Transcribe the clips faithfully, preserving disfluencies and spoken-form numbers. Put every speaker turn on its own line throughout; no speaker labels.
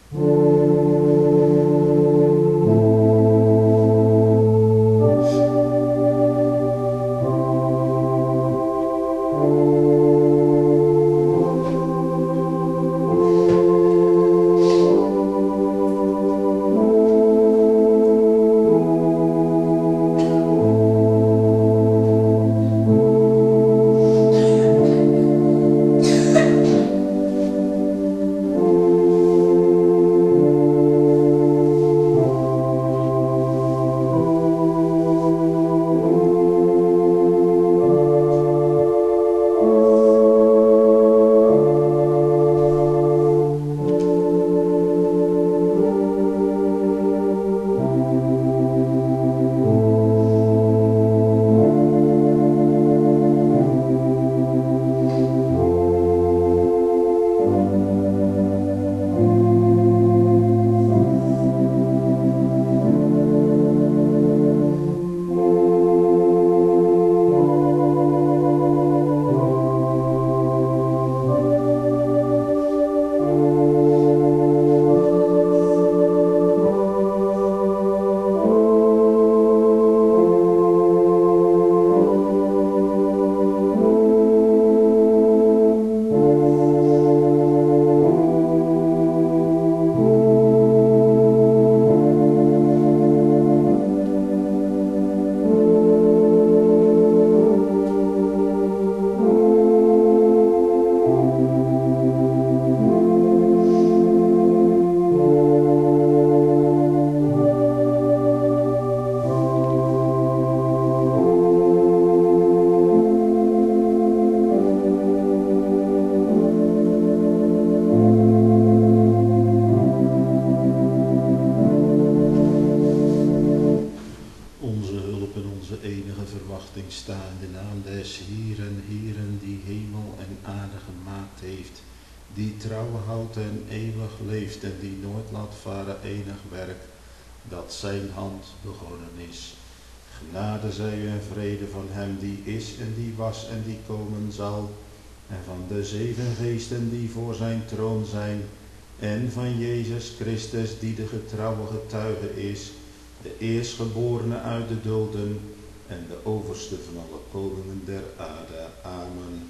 die trouw houdt en eeuwig leeft en die nooit laat varen enig werk dat zijn hand begonnen is. Genade zij u en vrede van hem die is en die was en die komen zal, en van de zeven geesten die voor zijn troon zijn, en van Jezus Christus die de getrouwe getuige is, de eerstgeborene uit de doden en de overste van alle koningen der aarde. Amen.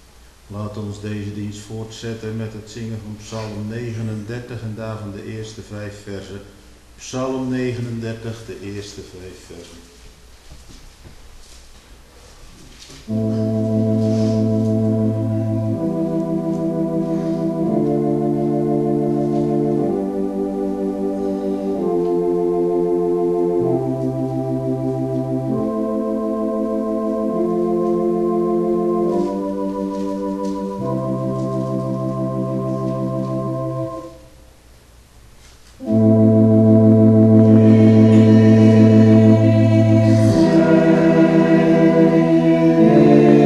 Laat ons deze dienst voortzetten met het zingen van Psalm negenendertig en daarvan de eerste vijf versen. Psalm negenendertig, de eerste vijf versen.
Yeah.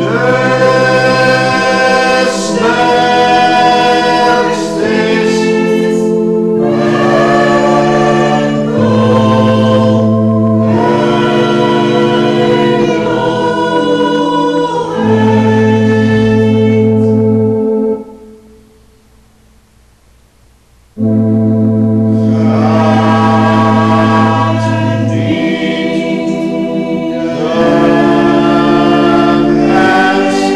Gaat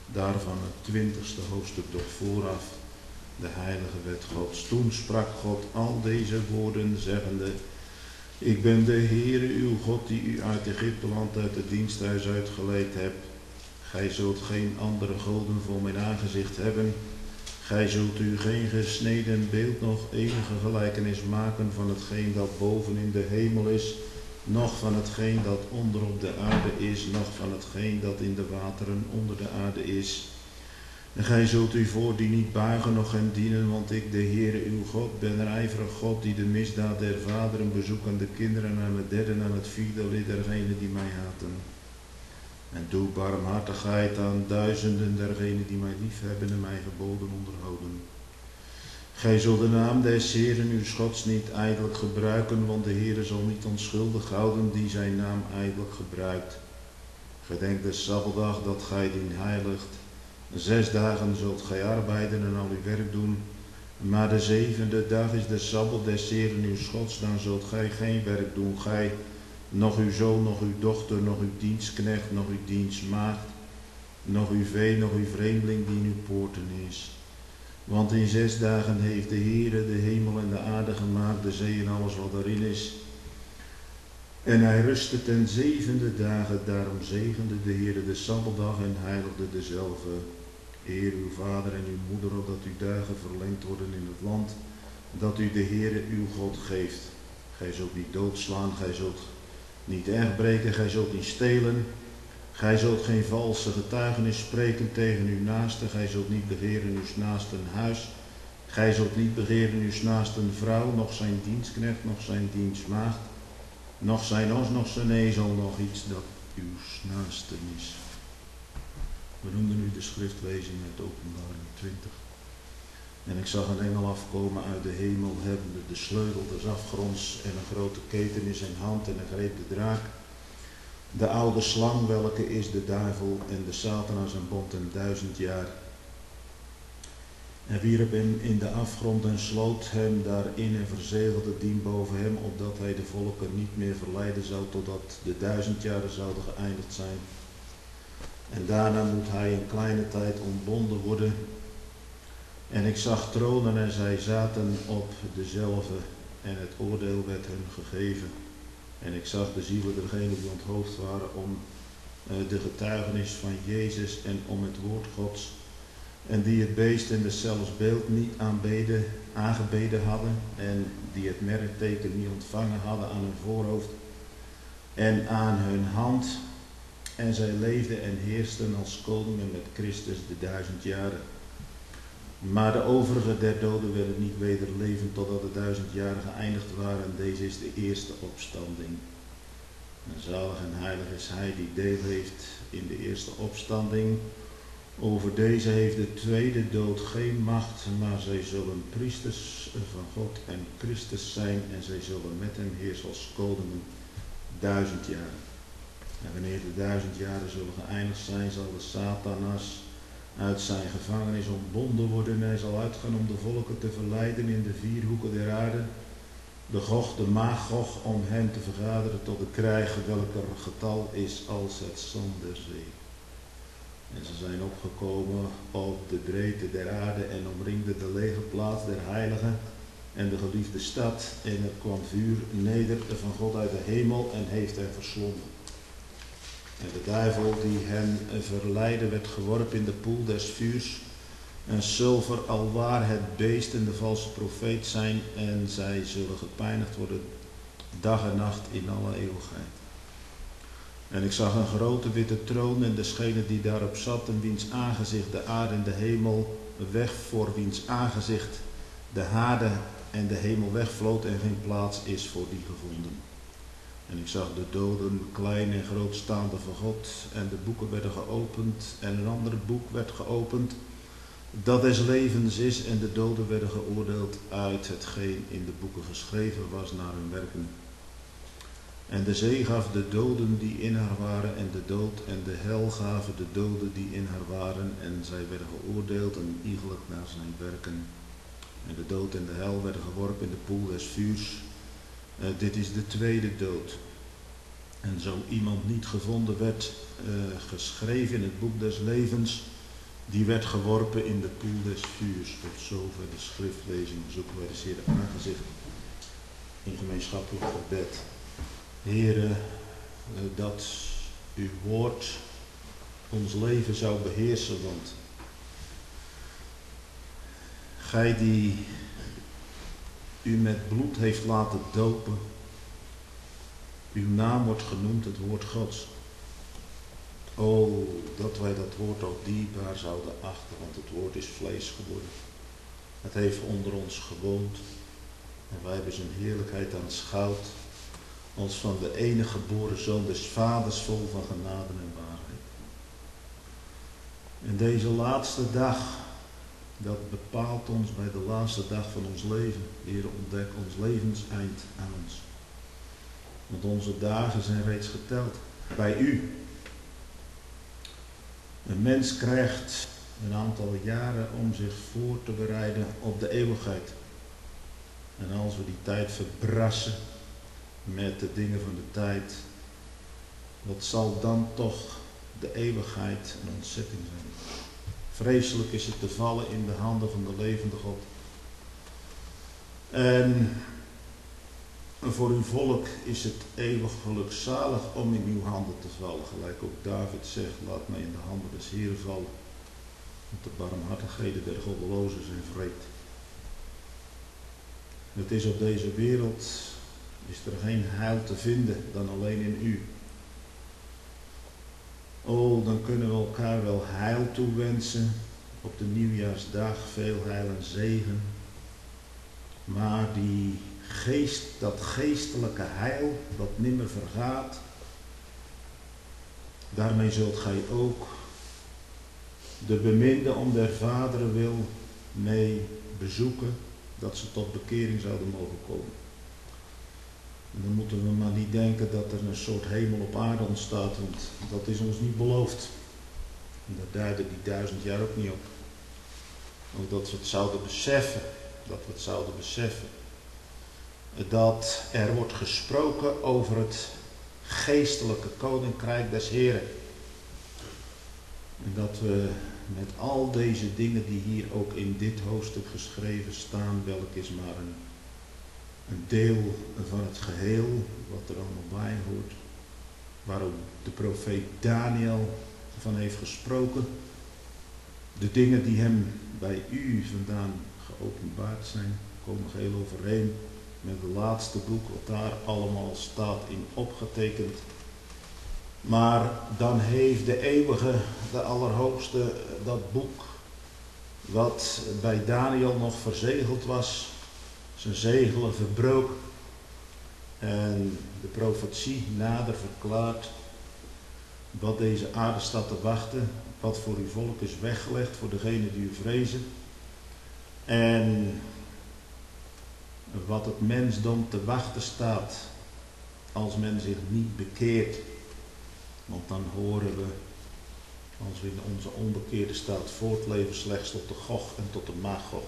daarvan het twintigste hoofdstuk toch vooraf, de heilige wet Gods. Toen sprak God al deze woorden, zeggende: Ik ben de Heere uw God, die u uit Egypteland, uit het diensthuis uitgeleid hebt. Gij zult geen andere goden voor mijn aangezicht hebben. Gij zult u geen gesneden beeld, nog enige gelijkenis maken van hetgeen dat boven in de hemel is, noch van hetgeen dat onder op de aarde is, noch van hetgeen dat in de wateren onder de aarde is. En gij zult u voor die niet buigen, noch hen dienen, want ik, de Heere uw God, ben een ijverig God, die de misdaad der vaderen bezoekt aan de kinderen, aan het derde en aan het vierde lid dergenen die mij haten. En doe barmhartigheid aan duizenden dergenen die mij liefhebben en mijn geboden onderhouden. Gij zult de naam des Heeren uw Gods niet ijdelijk gebruiken, want de Heere zal niet onschuldig houden die zijn naam ijdelijk gebruikt. Gedenk de Sabbatdag dat gij dien heiligt. Zes dagen zult gij arbeiden en al uw werk doen, maar de zevende dag is de Sabbat des Heeren uw Gods, dan zult gij geen werk doen, gij, nog uw zoon, nog uw dochter, nog uw dienstknecht, nog uw dienstmaagd, nog uw vee, nog uw vreemdeling die in uw poorten is. Want in zes dagen heeft de Heere de hemel en de aarde gemaakt, de zee en alles wat erin is. En hij rustte ten zevende dagen, daarom zegende de Heere de Sabbatdag en heiligde dezelve. Eer uw vader en uw moeder, opdat uw dagen verlengd worden in het land, dat u de Heere uw God geeft. Gij zult niet doodslaan, gij zult niet ergbreken, gij zult niet stelen. Gij zult geen valse getuigenis spreken tegen uw naaste, gij zult niet begeren uw naasten huis. Gij zult niet begeren uw naasten vrouw, noch zijn dienstknecht, noch zijn dienstmaagd, noch zijn os, noch zijn ezel, nog iets dat uw naasten is. We noemden nu de schriftlezing uit Openbaring twintig. En ik zag een engel afkomen uit de hemel, hebbende de sleutel des afgronds en een grote keten in zijn hand, en hij greep de draak, de oude slang, welke is de duivel en de Satan aan zijn bond en duizend jaar. En wierp hem in de afgrond en sloot hem daarin en verzegelde dien boven hem, opdat hij de volken niet meer verleiden zou, totdat de duizend jaren zouden geëindigd zijn. En daarna moet hij in kleine tijd ontbonden worden. En ik zag tronen en zij zaten op dezelve, en het oordeel werd hun gegeven. En ik zag de zielen dergenen die onthoofd waren om uh, de getuigenis van Jezus en om het woord Gods, en die het beest en deszelfs beeld niet aanbeden, aangebeden hadden, en die het merkteken niet ontvangen hadden aan hun voorhoofd en aan hun hand. En zij leefden en heersten als koningen met Christus de duizend jaren. Maar de overige der doden werden niet weder levend totdat de duizend jaren geëindigd waren. En deze is de eerste opstanding. En zalig en heilig is hij die deel heeft in de eerste opstanding. Over deze heeft de tweede dood geen macht, maar zij zullen priesters van God en Christus zijn, en zij zullen met hem heersen als koningen duizend jaren. En wanneer de duizend jaren zullen geëindigd zijn, zal de Satanas uit zijn gevangenis ontbonden worden, en hij zal uitgaan om de volken te verleiden in de vier hoeken der aarde, de Gog, de Magog, om hen te vergaderen tot de krijg, welker getal is als het zand der zee. En ze zijn opgekomen op de breedte der aarde en omringden de lege plaats der heiligen en de geliefde stad, en er kwam vuur neder van God uit de hemel en heeft hen verslonden. En de duivel die hen verleidde werd geworpen in de poel des vuurs en sulfer, alwaar het beest en de valse profeet zijn, en zij zullen gepijnigd worden dag en nacht in alle eeuwigheid. En ik zag een grote witte troon en degene die daarop zat, en wiens aangezicht de aarde en de hemel weg, voor wiens aangezicht de aarde en de hemel wegvloot en geen plaats is voor die gevonden. En ik zag de doden, klein en groot, staande voor God, en de boeken werden geopend, en een ander boek werd geopend, dat des levens is, en de doden werden geoordeeld uit hetgeen in de boeken geschreven was naar hun werken. En de zee gaf de doden die in haar waren, en de dood en de hel gaven de doden die in haar waren, en zij werden geoordeeld en iegelijk naar zijn werken. En de dood en de hel werden geworpen in de poel des vuurs. Uh, dit is de tweede dood. En zo iemand niet gevonden werd, uh, geschreven in het boek des levens, die werd geworpen in de poel des vuurs. Tot zover de schriftlezing. Zoeken wij de Heer aangezicht in gemeenschappelijk gebed. Heere, dat uw woord ons leven zou beheersen, want gij die u met bloed heeft laten dopen, uw naam wordt genoemd het woord Gods. O, dat wij dat woord ook dierbaar zouden achten, want het woord is vlees geworden. Het heeft onder ons gewoond en wij hebben zijn heerlijkheid aanschouwd als van de enige geboren Zoon des Vaders, vol van genade en waarheid. En deze laatste dag, dat bepaalt ons bij de laatste dag van ons leven. Heer, ontdek ons levenseind aan ons. Want onze dagen zijn reeds geteld bij u. Een mens krijgt een aantal jaren om zich voor te bereiden op de eeuwigheid. En als we die tijd verbrassen met de dingen van de tijd, wat zal dan toch de eeuwigheid een ontzetting zijn? Vreselijk is het te vallen in de handen van de levende God. En voor uw volk is het eeuwig gelukzalig om in uw handen te vallen. Gelijk ook David zegt, laat mij in de handen des Heeren vallen. Want de barmhartigheden der goddelozen zijn wreed. Het is op deze wereld, is er geen heil te vinden dan alleen in u. Oh, dan kunnen we elkaar wel heil toewensen op de nieuwjaarsdag, veel heil en zegen. Maar die geest, dat geestelijke heil, dat nimmer vergaat, daarmee zult gij ook de beminde om der vaderen wil mee bezoeken, dat ze tot bekering zouden mogen komen. En dan moeten we maar niet denken dat er een soort hemel op aarde ontstaat, want dat is ons niet beloofd. En daar duiden die duizend jaar ook niet op. Ook dat we het zouden beseffen, dat we het zouden beseffen. Dat er wordt gesproken over het geestelijke koninkrijk des Heren. En dat we met al deze dingen die hier ook in dit hoofdstuk geschreven staan, welk is maar een, een deel van het geheel, wat er allemaal bij hoort, waar ook de profeet Daniel van heeft gesproken, de dingen die hem bij u vandaan geopenbaard zijn, komen geheel overeen met het laatste boek, wat daar allemaal staat in opgetekend. Maar dan heeft de eeuwige, de allerhoogste, dat boek wat bij Daniel nog verzegeld was, zijn zegelen verbroken en de profetie nader verklaard wat deze aarde staat te wachten, wat voor uw volk is weggelegd, voor degenen die u vrezen en wat het mensdom te wachten staat als men zich niet bekeert. Want dan horen we, als we in onze onbekeerde staat voortleven, slechts tot de Gog en tot de Magog.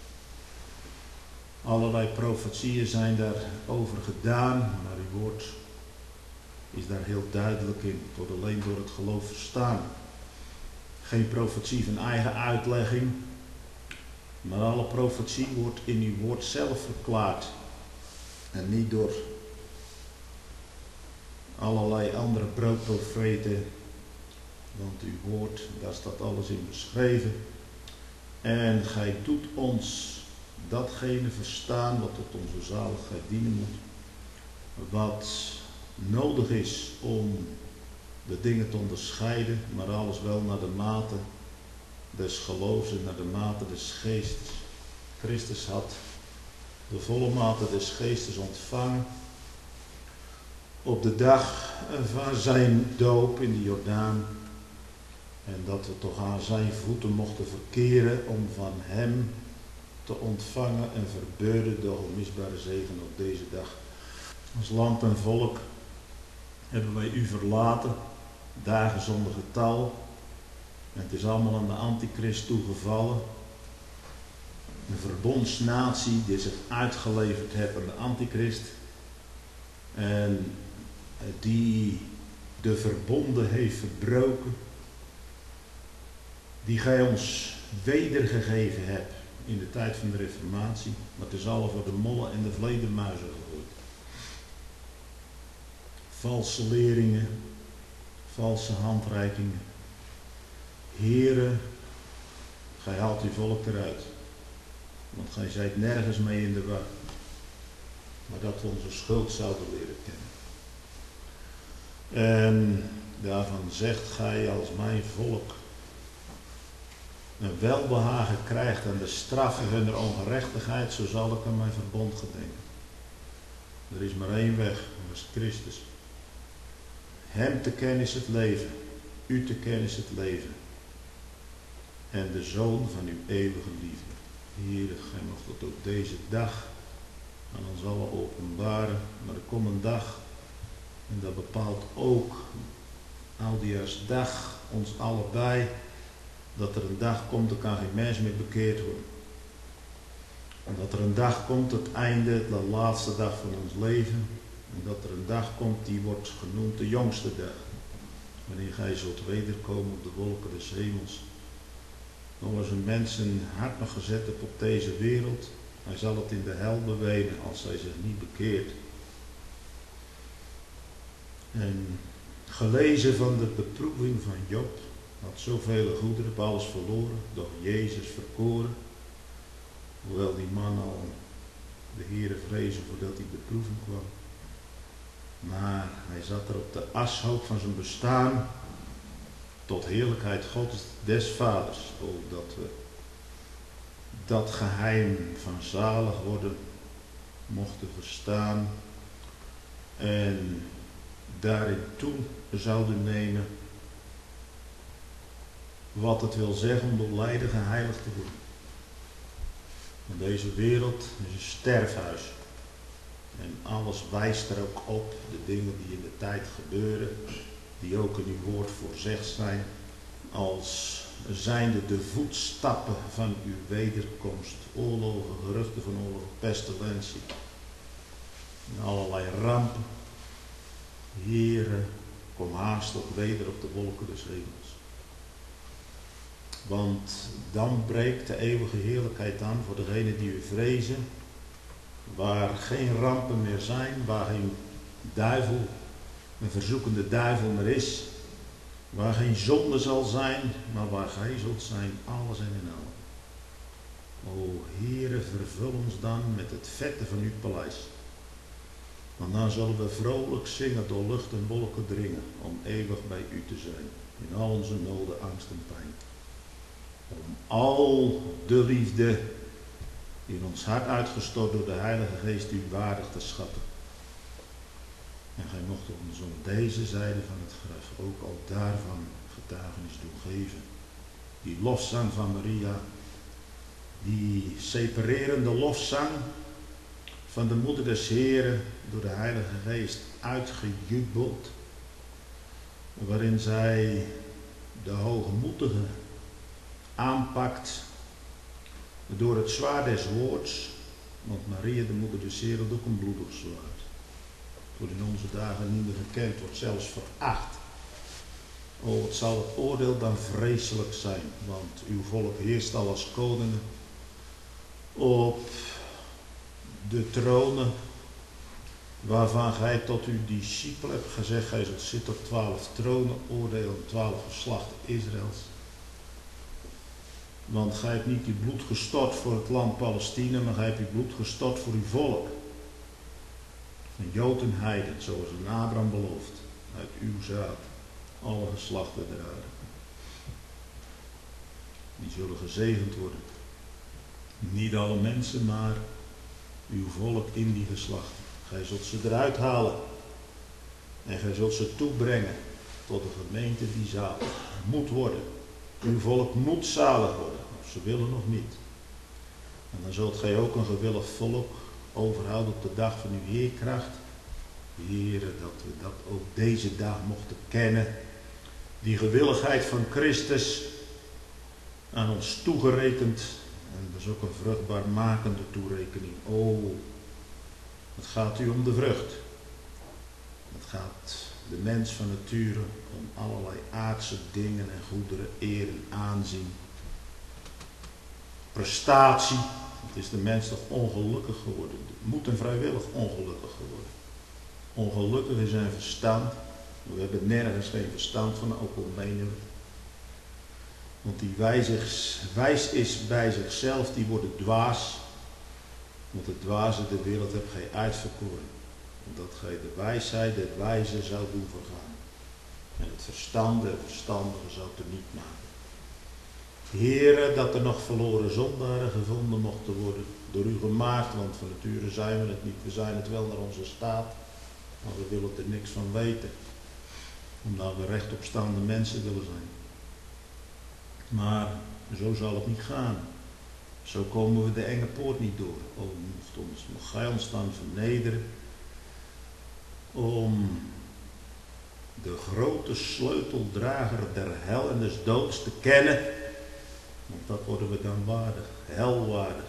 Allerlei profetieën zijn daarover gedaan, maar uw woord is daar heel duidelijk in. Het wordt alleen door het geloof verstaan. Geen profetie van eigen uitlegging, maar alle profetie wordt in uw woord zelf verklaard. En niet door allerlei andere broodprofeten, want uw woord, daar staat alles in beschreven. En gij doet ons datgene verstaan wat tot onze zaligheid dienen moet, wat nodig is om de dingen te onderscheiden, maar alles wel naar de mate des geloofs en naar de mate des geestes. Christus had de volle mate des geestes ontvangen op de dag van zijn doop in de Jordaan. En dat we toch aan zijn voeten mochten verkeren om van hem te ontvangen en verbeurden de onmisbare zegen op deze dag. Als land en volk hebben wij u verlaten, dagen zonder getal. En het is allemaal aan de antichrist toegevallen. Een verbondsnatie die zich uitgeleverd heeft aan de antichrist. En die de verbonden heeft verbroken. die gij ons wedergegeven hebt in de tijd van de Reformatie, maar het is al voor de mollen en de vleermuizen gegooid. Valse leringen, valse handreikingen. Heere, gij haalt uw volk eruit, want gij zijt nergens mee in de war, maar dat we onze schuld zouden leren kennen. En daarvan zegt gij, als mijn volk een welbehagen krijgt aan de straffen van de ongerechtigheid, zo zal ik aan mijn verbond gedenken. Er is maar één weg, dat is Christus. Hem te kennen is het leven, u te kennen is het leven. En de Zoon van uw eeuwige liefde. Heer, gij mocht dat ook deze dag aan ons allen openbaren. Maar er komt een dag, en dat bepaalt ook Oudejaarsdag ons allebei, dat er een dag komt, er kan geen mens meer bekeerd worden. En dat er een dag komt, het einde, de laatste dag van ons leven. En dat er een dag komt, die wordt genoemd de jongste dag. Wanneer gij zult wederkomen op de wolken des hemels. Dan was een mens een hart nog gezet op, op deze wereld. Hij zal het in de hel bewenen als hij zich niet bekeert. En gelezen van de beproeving van Job, had zoveel goederen, heb alles verloren, doch Jezus verkoren. Hoewel die man al de Heere vrezen voordat die beproeving kwam. Maar hij zat er op de ashoop van zijn bestaan, tot heerlijkheid Gods des Vaders. O, dat we dat geheim van zalig worden mochten verstaan en daarin toe zouden nemen wat het wil zeggen om door lijden geheiligd te worden. Want deze wereld is een sterfhuis. En alles wijst er ook op, de dingen die in de tijd gebeuren, die ook in uw woord voorzegd zijn, als zijnde de voetstappen van uw wederkomst, oorlogen, geruchten van oorlog, pestilentie, en allerlei rampen. Heere, kom haastig weder op de wolken des hemels. Want dan breekt de eeuwige heerlijkheid aan voor degenen die u vrezen, waar geen rampen meer zijn, waar geen duivel, een verzoekende duivel meer is, waar geen zonde zal zijn, maar waar gij zult zijn, alles en in allen. O Heere, vervul ons dan met het vette van uw paleis. Want dan zullen we vrolijk zingen door lucht en wolken dringen, om eeuwig bij u te zijn, in al onze noden, angst en pijn. Om al de liefde in ons hart uitgestort door de Heilige Geest u waardig te schatten. En gij mocht ons om deze zijde van het graf ook al daarvan getuigenis doen geven. Die lofzang van Maria, die separerende lofzang van de moeder des Heren, door de Heilige Geest uitgejubeld, waarin zij de hoogmoedige aanpakt door het zwaard des woords, want Maria, de moeder des Heren, had ook een bloedig zwaard. Voor in onze dagen niet meer gekend wordt, zelfs veracht. O, wat zal het oordeel dan vreselijk zijn, want uw volk heerst al als koningen op de tronen waarvan gij tot uw discipel hebt gezegd, gij zult zitten op twaalf tronen, oordelen twaalf geslachten Israëls. Want gij hebt niet uw bloed gestort voor het land Palestina, maar gij hebt uw bloed gestort voor uw volk. Een Jood en heiden, zoals een Abraham belooft, uit uw zaad, alle geslachten der aarde. Die zullen gezegend worden. Niet alle mensen, maar uw volk in die geslachten. Gij zult ze eruit halen. En gij zult ze toebrengen tot de gemeente die zalig moet worden. Uw volk moet zalig worden, of ze willen nog niet. En dan zult gij ook een gewillig volk overhouden op de dag van uw heerkracht. Heere, dat we dat ook deze dag mochten kennen. Die gewilligheid van Christus aan ons toegerekend. En dat is ook een vruchtbaar makende toerekening. O, het gaat u om de vrucht. Het gaat de mens van nature om allerlei aardse dingen en goederen, eer en aanzien. Prestatie, het is de mens toch ongelukkig geworden. Moet en vrijwillig ongelukkig geworden. Ongelukkig in zijn verstand. We hebben nergens geen verstand van, ook al menen we. Want die wijzig, wijs is bij zichzelf, die wordt dwaas. Want de dwaze de wereld heeft gij uitverkoren. Omdat gij de wijsheid, de wijze zou doen vergaan. En het verstand, de verstandige zou te niet maken. Heere, dat er nog verloren zondaren gevonden mochten worden. Door u gemaakt, want van nature zijn we het niet. We zijn het wel naar onze staat. Maar we willen er niks van weten. Omdat we rechtopstaande mensen willen zijn. Maar zo zal het niet gaan. Zo komen we de enge poort niet door. O, mocht ons, mocht gij ons dan vernederen. Om de grote sleuteldrager der hel en des doods te kennen. Want dat worden we dan waardig, helwaardig.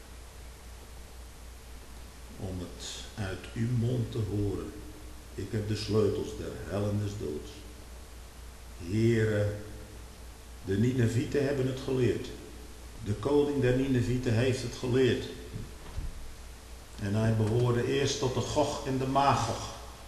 Om het uit uw mond te horen. Ik heb de sleutels der hel en des doods. Heere, de Ninevieten hebben het geleerd. De koning der Ninevieten heeft het geleerd. En hij behoorde eerst tot de Gog en de Magog.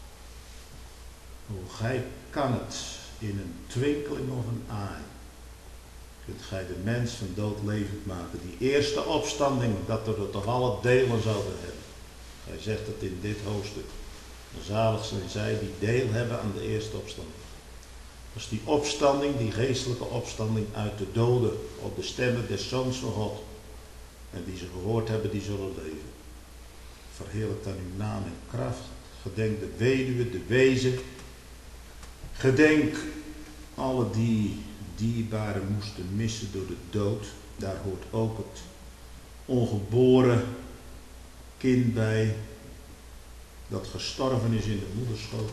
Hoe gij kan het in een twinkeling of een aai. Kunt gij de mens van dood levend maken. Die eerste opstanding, dat we er toch alle delen zouden hebben. Hij zegt het in dit hoofdstuk. Zalig zijn zij die deel hebben aan de eerste opstanding. Dus die opstanding, die geestelijke opstanding uit de doden op de stemmen des Zoons van God. En die ze gehoord hebben, die zullen leven. Verheerlijk dan uw naam en kracht. Gedenk de weduwe, de wezen. Gedenk alle die dierbaren moesten missen door de dood. Daar hoort ook het ongeboren kind bij. Dat gestorven is in de moederschoot.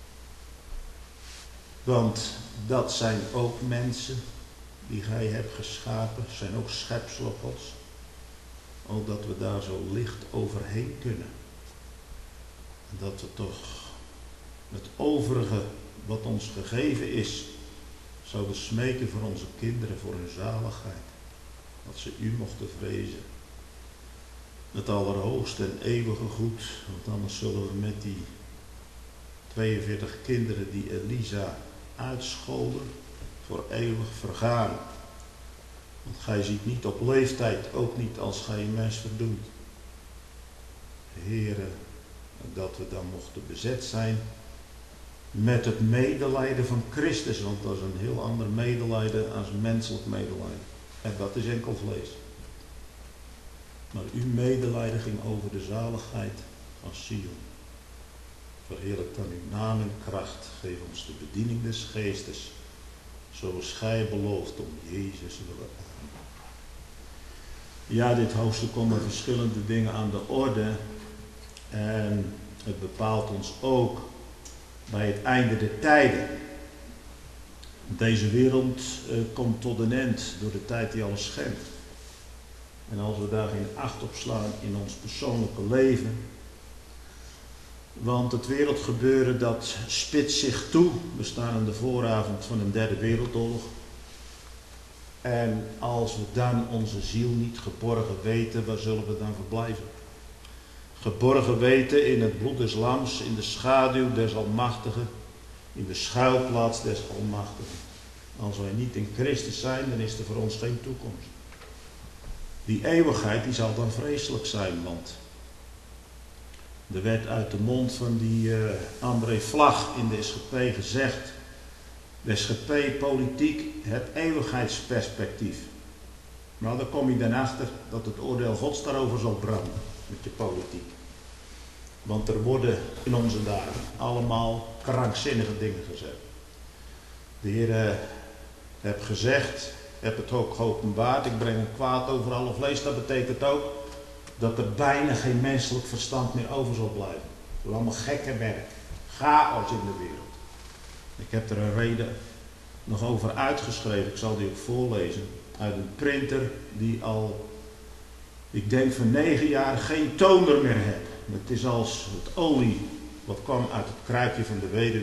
Want dat zijn ook mensen die gij hebt geschapen. Zijn ook schepselen Gods. Ook dat we daar zo licht overheen kunnen. En dat we toch het overige wat ons gegeven is, zouden smeken voor onze kinderen, voor hun zaligheid. Dat ze u mochten vrezen. Het allerhoogste en eeuwige goed. Want anders zullen we met die tweeënveertig kinderen die Elisa uitscholden, voor eeuwig vergaan. Want gij ziet niet op leeftijd, ook niet als gij een mens verdoemt. Heere, dat we dan mochten bezet zijn met het medelijden van Christus. Want dat is een heel ander medelijden als menselijk medelijden. En dat is enkel vlees. Maar uw medelijden ging over de zaligheid van Sion. Verheerlijk dan uw naam en kracht. Geef ons de bediening des geestes. Zoals gij belooft om Jezus willen aan. Ja, dit hoofdstuk komen verschillende dingen aan de orde. En het bepaalt ons ook bij het einde der tijden. Deze wereld uh, komt tot een eind door de tijd die alles schenkt. En als we daar geen acht op slaan in ons persoonlijke leven. Want het wereldgebeuren dat spitst zich toe. We staan aan de vooravond van een derde wereldoorlog. En als we dan onze ziel niet geborgen weten, waar zullen we dan verblijven? Geborgen weten in het bloed des lams, in de schaduw des Almachtigen, in de schuilplaats des Almachtigen. Als wij niet in Christus zijn, dan is er voor ons geen toekomst. Die eeuwigheid die zal dan vreselijk zijn, want er werd uit de mond van die uh, André Vlag in de S G P gezegd, de S G P politiek het eeuwigheidsperspectief. Maar dan kom je dan achter dat het oordeel Gods daarover zal branden met je politiek. Want er worden in onze dagen allemaal krankzinnige dingen gezegd. De Heer uh, heeft gezegd, heb het ook geopenbaard, ik breng een kwaad over alle vlees. Dat betekent ook dat er bijna geen menselijk verstand meer over zal blijven. Het is allemaal gekke werk. Chaos in de wereld. Ik heb er een reden nog over uitgeschreven. Ik zal die ook voorlezen. Uit een printer die al, ik denk van negen jaar, geen toner meer heeft. Het is als het olie wat kwam uit het kruikje van de weduwe.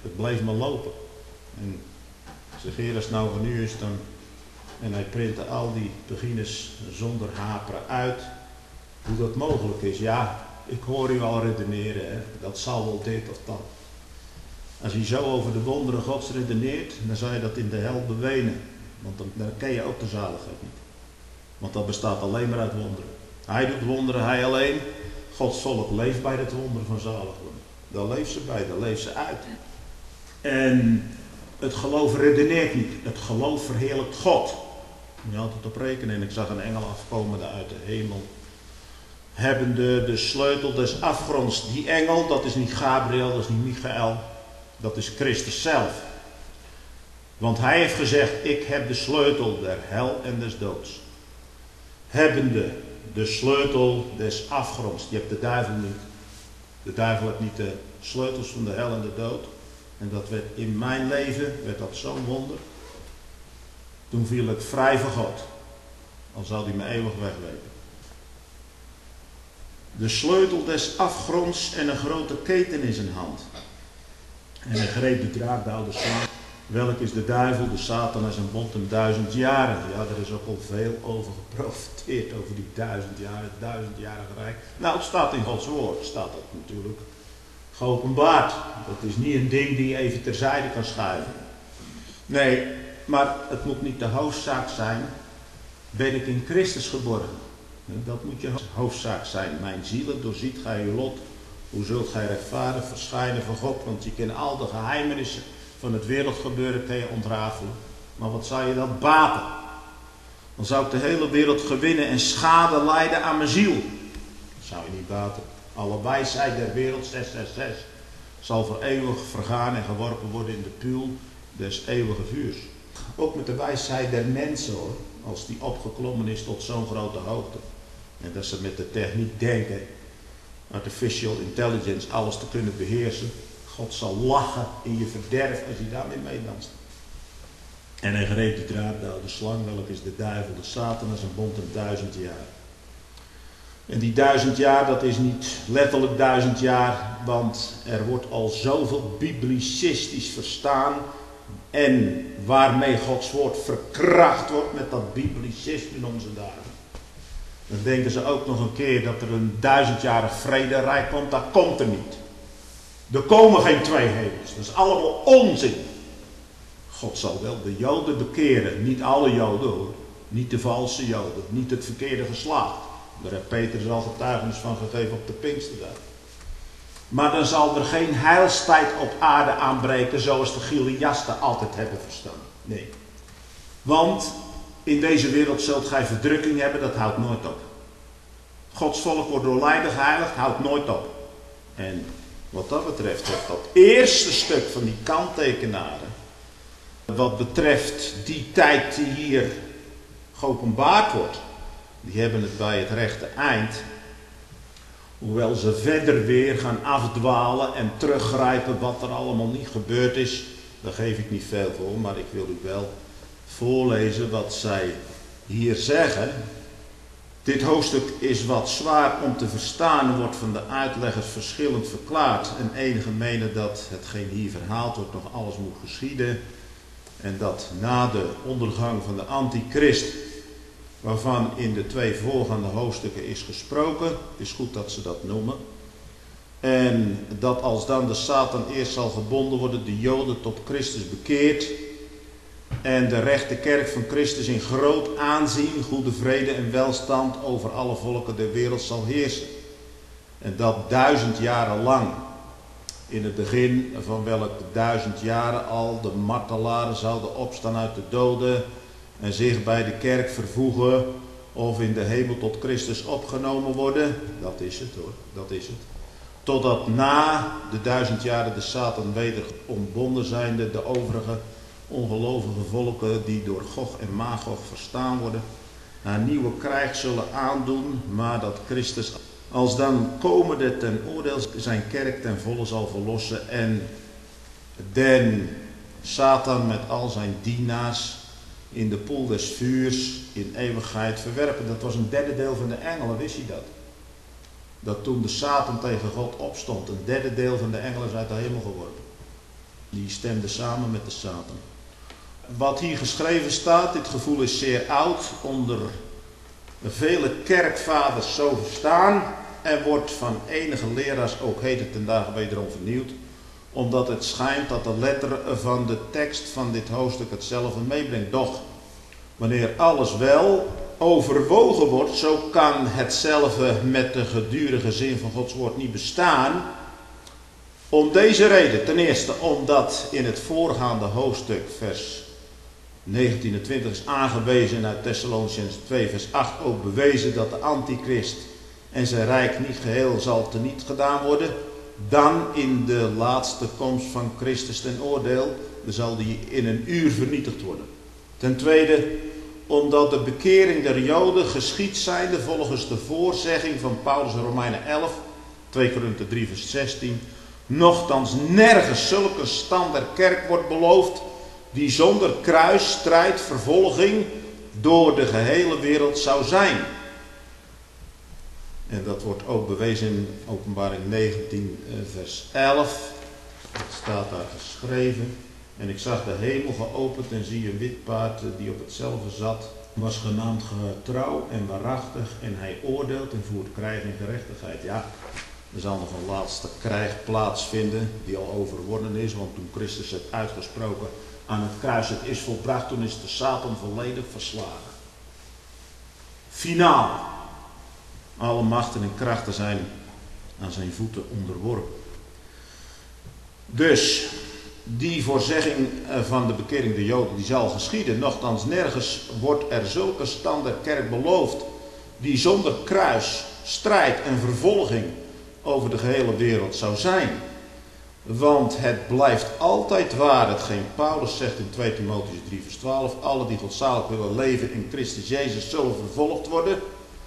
het bleef maar lopen. En ik zeg, Heer, als het nou van u is, dan... En hij printte al die pagines zonder haperen uit. Hoe dat mogelijk is. Ja, ik hoor u al redeneren. Hè? Dat zal wel dit of dat. Als hij zo over de wonderen Gods redeneert, dan zou je dat in de hel bewenen. Want dan, dan ken je ook de zaligheid niet. Want dat bestaat alleen maar uit wonderen. Hij doet wonderen, hij alleen. Gods volk leeft bij het wonderen van zaligheid. Daar leeft ze bij, daar leeft ze uit. En het geloof redeneert niet. Het geloof verheerlijkt God. Moet je altijd op rekenen. En ik zag een engel afkomen uit de hemel. Hebbende de sleutel des afgronds. Die engel, dat is niet Gabriel, dat is niet Michael. Dat is Christus zelf. Want hij heeft gezegd, ik heb de sleutel der hel en des doods. Hebbende de sleutel des afgronds. Je hebt de duivel niet. De duivel heeft niet de sleutels van de hel en de dood. En dat werd in mijn leven, werd dat zo'n wonder. Toen viel ik vrij van God. Al zou hij me eeuwig weglepen. De sleutel des afgronds en een grote keten in zijn hand. En hij greep de draak, de oude slang. Welk is de duivel, de Satan en zijn bond hem duizend jaren. Ja, er is ook al veel over geprofiteerd, over die duizend jaren, het duizendjarige rijk. Nou, het staat in Gods woord, staat dat natuurlijk geopenbaard. Dat is niet een ding die je even terzijde kan schuiven. Nee, maar het moet niet de hoofdzaak zijn, ben ik in Christus geborgen. Dat moet je hoofdzaak zijn. Mijn zielen, doorziet gij uw lot. Hoe zult gij rechtvaardig verschijnen voor God? Want je kent al de geheimenissen van het wereldgebeuren kan je ontrafelen. Maar wat zou je dat baten? Dan zou ik de hele wereld gewinnen en schade lijden aan mijn ziel. Dat zou je niet baten. Alle wijsheid der wereld, zes zes zes, zal voor eeuwig vergaan en geworpen worden in de puul des eeuwige vuurs. Ook met de wijsheid der mensen hoor. Als die opgeklommen is tot zo'n grote hoogte. En dat ze met de techniek denken, artificial intelligence, alles te kunnen beheersen. God zal lachen in je verderf als hij daarmee meedanst. En hij greep de draak, de oude slang, welk is de duivel, de Satan, en zijn bond een duizend jaar. En die duizend jaar, dat is niet letterlijk duizend jaar, want er wordt al zoveel biblicistisch verstaan. En waarmee Gods woord verkracht wordt met dat biblicisme in onze dagen. Dan denken ze ook nog een keer dat er een duizendjarig vrederijk komt. Dat komt er niet. Er komen geen twee hemels. Dat is allemaal onzin. God zal wel de Joden bekeren. Niet alle Joden hoor. Niet de valse Joden. Niet het verkeerde geslacht. Daar heeft Petrus al getuigenis van gegeven op de Pinksterdag. Maar dan zal er geen heilstijd op aarde aanbreken zoals de Chiliasten altijd hebben verstaan. Nee. Want in deze wereld zult gij verdrukking hebben, dat houdt nooit op. Gods volk wordt door lijden geheiligd, houdt nooit op. En wat dat betreft, dat eerste stuk van die kanttekenaren, wat betreft die tijd die hier geopenbaard wordt, die hebben het bij het rechte eind. Hoewel ze verder weer gaan afdwalen en teruggrijpen wat er allemaal niet gebeurd is. Daar geef ik niet veel voor, maar ik wil u wel voorlezen wat zij hier zeggen. Dit hoofdstuk is wat zwaar om te verstaan, wordt van de uitleggers verschillend verklaard. En enigen menen dat hetgeen hier verhaald wordt nog alles moet geschieden. En dat na de ondergang van de antichrist, waarvan in de twee voorgaande hoofdstukken is gesproken. Het is goed dat ze dat noemen. En dat als dan de Satan eerst zal gebonden worden, de Joden tot Christus bekeert. En de rechte kerk van Christus in groot aanzien, goede vrede en welstand over alle volken der wereld zal heersen. En dat duizend jaren lang, in het begin van welke duizend jaren al de martelaren zouden opstaan uit de doden en zich bij de kerk vervoegen of in de hemel tot Christus opgenomen worden. Dat is het hoor, dat is het. Totdat na de duizend jaren de Satan weder ontbonden zijnde de overige ongelovige volken die door Gog en Magog verstaan worden, een nieuwe krijg zullen aandoen, maar dat Christus als dan komende ten oordeel zijn kerk ten volle zal verlossen en den Satan met al zijn dienaars in de poel des vuurs in eeuwigheid verwerpen. Dat was een derde deel van de engelen, wist je dat? Dat toen de Satan tegen God opstond, een derde deel van de engelen is uit de hemel geworpen. Die stemde samen met de Satan. Wat hier geschreven staat, dit gevoel is zeer oud, onder vele kerkvaders zo verstaan en wordt van enige leraars ook heden ten dagen wederom vernieuwd, omdat het schijnt dat de letter van de tekst van dit hoofdstuk hetzelfde meebrengt. Doch, wanneer alles wel overwogen wordt, zo kan hetzelfde met de gedurige zin van Gods woord niet bestaan. Om deze reden, ten eerste omdat in het voorgaande hoofdstuk, vers negentien en twintig, is aangewezen en uit Thessalonicenzen twee, vers acht ook bewezen dat de antichrist en zijn rijk niet geheel zal teniet gedaan worden, dan in de laatste komst van Christus ten oordeel, dan zal die in een uur vernietigd worden. Ten tweede, omdat de bekering der Joden geschied zijnde volgens de voorzegging van Paulus in Romeinen elf, twee Korinthe drie vers zestien, nochtans nergens zulke stand der kerk wordt beloofd, die zonder kruis, strijd, vervolging door de gehele wereld zou zijn. En dat wordt ook bewezen in Openbaring negentien vers elf. Dat staat daar geschreven. En ik zag de hemel geopend en zie een wit paard die op hetzelfde zat, was genaamd getrouw en waarachtig en hij oordeelt en voert krijg en gerechtigheid. Ja, er zal nog een laatste krijg plaatsvinden die al overwonnen is, want toen Christus het uitgesproken aan het kruis, het is volbracht, toen is de Satan volledig verslagen. Finaal. Alle machten en krachten zijn aan zijn voeten onderworpen. Dus die voorzegging van de bekering der Joden, die zal geschieden. Nochtans nergens wordt er zulke stand der kerk beloofd, die zonder kruis, strijd en vervolging over de gehele wereld zou zijn. Want het blijft altijd waar, hetgeen Paulus zegt in twee Timotheüs drie vers twaalf, alle die godzalig willen leven in Christus Jezus zullen vervolgd worden.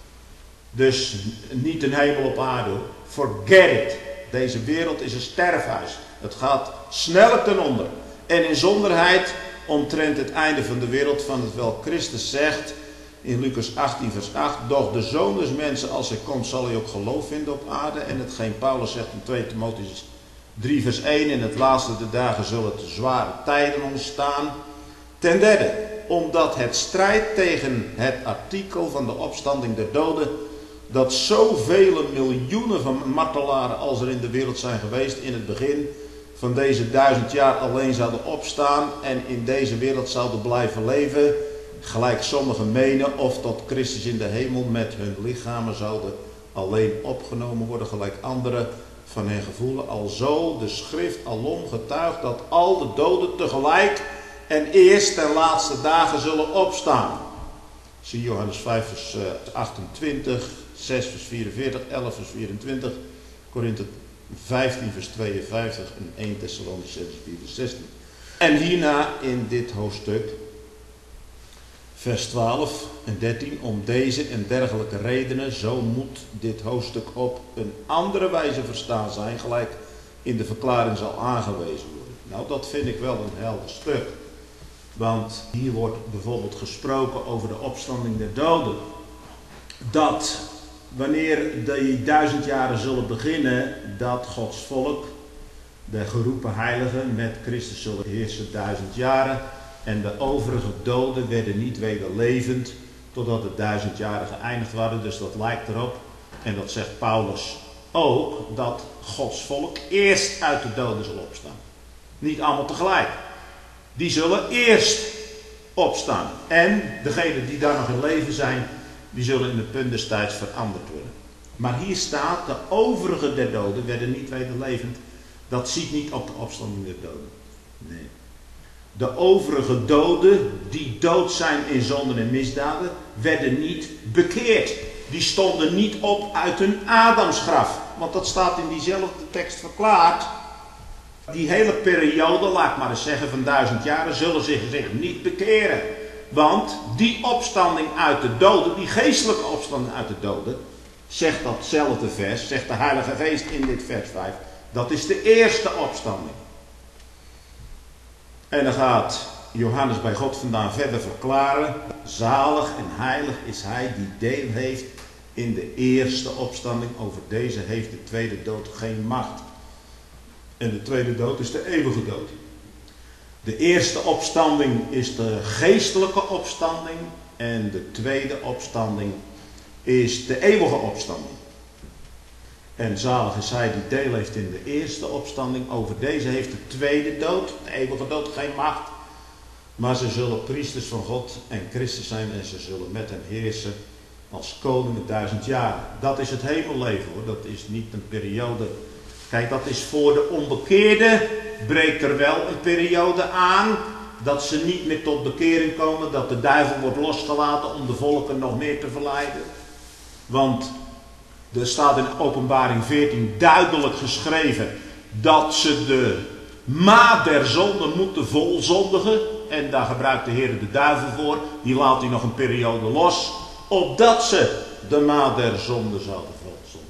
Dus niet een hemel op aarde. Forget it. Deze wereld is een sterfhuis. Het gaat sneller ten onder. En in zonderheid omtrent het einde van de wereld, van het wel Christus zegt in Lucas achttien vers acht. Doch de Zoon des mensen, als hij komt, zal hij ook geloof vinden op aarde. En hetgeen Paulus zegt in twee Timotheüs drie vers één. In het laatste de dagen zullen te zware tijden ontstaan. Ten derde, omdat het strijd tegen het artikel van de opstanding der doden, dat zoveel miljoenen van martelaren als er in de wereld zijn geweest in het begin van deze duizend jaar alleen zouden opstaan en in deze wereld zouden blijven leven, gelijk sommigen menen, of tot Christus in de hemel met hun lichamen zouden alleen opgenomen worden, gelijk anderen van hen gevoelen. Alzo de schrift alom getuigt dat al de doden tegelijk en eerst ten laatste dagen zullen opstaan. Zie Johannes vijf vers achtentwintig, zes vers vierenveertig, elf vers vierentwintig, Korinthe vijftien vers tweeënvijftig en één Thessalonicenzen vier vers zestien. En hierna in dit hoofdstuk, vers twaalf en dertien, om deze en dergelijke redenen, zo moet dit hoofdstuk op een andere wijze verstaan zijn, gelijk in de verklaring zal aangewezen worden. Nou, dat vind ik wel een helder stuk. Want hier wordt bijvoorbeeld gesproken over de opstanding der doden. Dat wanneer die duizend jaren zullen beginnen, dat Gods volk, de geroepen heiligen, met Christus zullen heersen duizend jaren. En de overige doden werden niet weder levend, totdat de duizend jaren geëindigd waren. Dus dat lijkt erop, en dat zegt Paulus ook, dat Gods volk eerst uit de doden zal opstaan. Niet allemaal tegelijk. Die zullen eerst opstaan. En degenen die daar nog in leven zijn, die zullen in de punt des tijds veranderd worden. Maar hier staat, de overige der doden werden niet weder levend. Dat ziet niet op de opstanding der doden. Nee. De overige doden, die dood zijn in zonden en misdaden, werden niet bekeerd. Die stonden niet op uit hun Adamsgraf. Want dat staat in diezelfde tekst verklaard. Die hele periode, laat ik maar eens zeggen, van duizend jaren, zullen zich, zich niet bekeren. Want die opstanding uit de doden, die geestelijke opstanding uit de doden, zegt datzelfde vers, zegt de Heilige Geest in dit vers vijf, dat is de eerste opstanding. En dan gaat Johannes bij God vandaan verder verklaren, zalig en heilig is hij die deel heeft in de eerste opstanding. Over deze heeft de tweede dood geen macht. En de tweede dood is de eeuwige dood. De eerste opstanding is de geestelijke opstanding en de tweede opstanding is de eeuwige opstanding. En zalig is hij die deel heeft in de eerste opstanding. Over deze heeft de tweede dood, de eeuwige dood, geen macht. Maar ze zullen priesters van God en Christus zijn en ze zullen met hem heersen als koningen duizend jaar. Dat is het hemelleven hoor, dat is niet een periode. Kijk, dat is voor de onbekeerden, breekt er wel een periode aan. Dat ze niet meer tot bekering komen, dat de duivel wordt losgelaten om de volken nog meer te verleiden. Want er staat in Openbaring veertien duidelijk geschreven dat ze de maat der zonde moeten volzondigen. En daar gebruikt de Heer de duivel voor. Die laat hij nog een periode los, opdat ze de maat der zonde zouden volzondigen.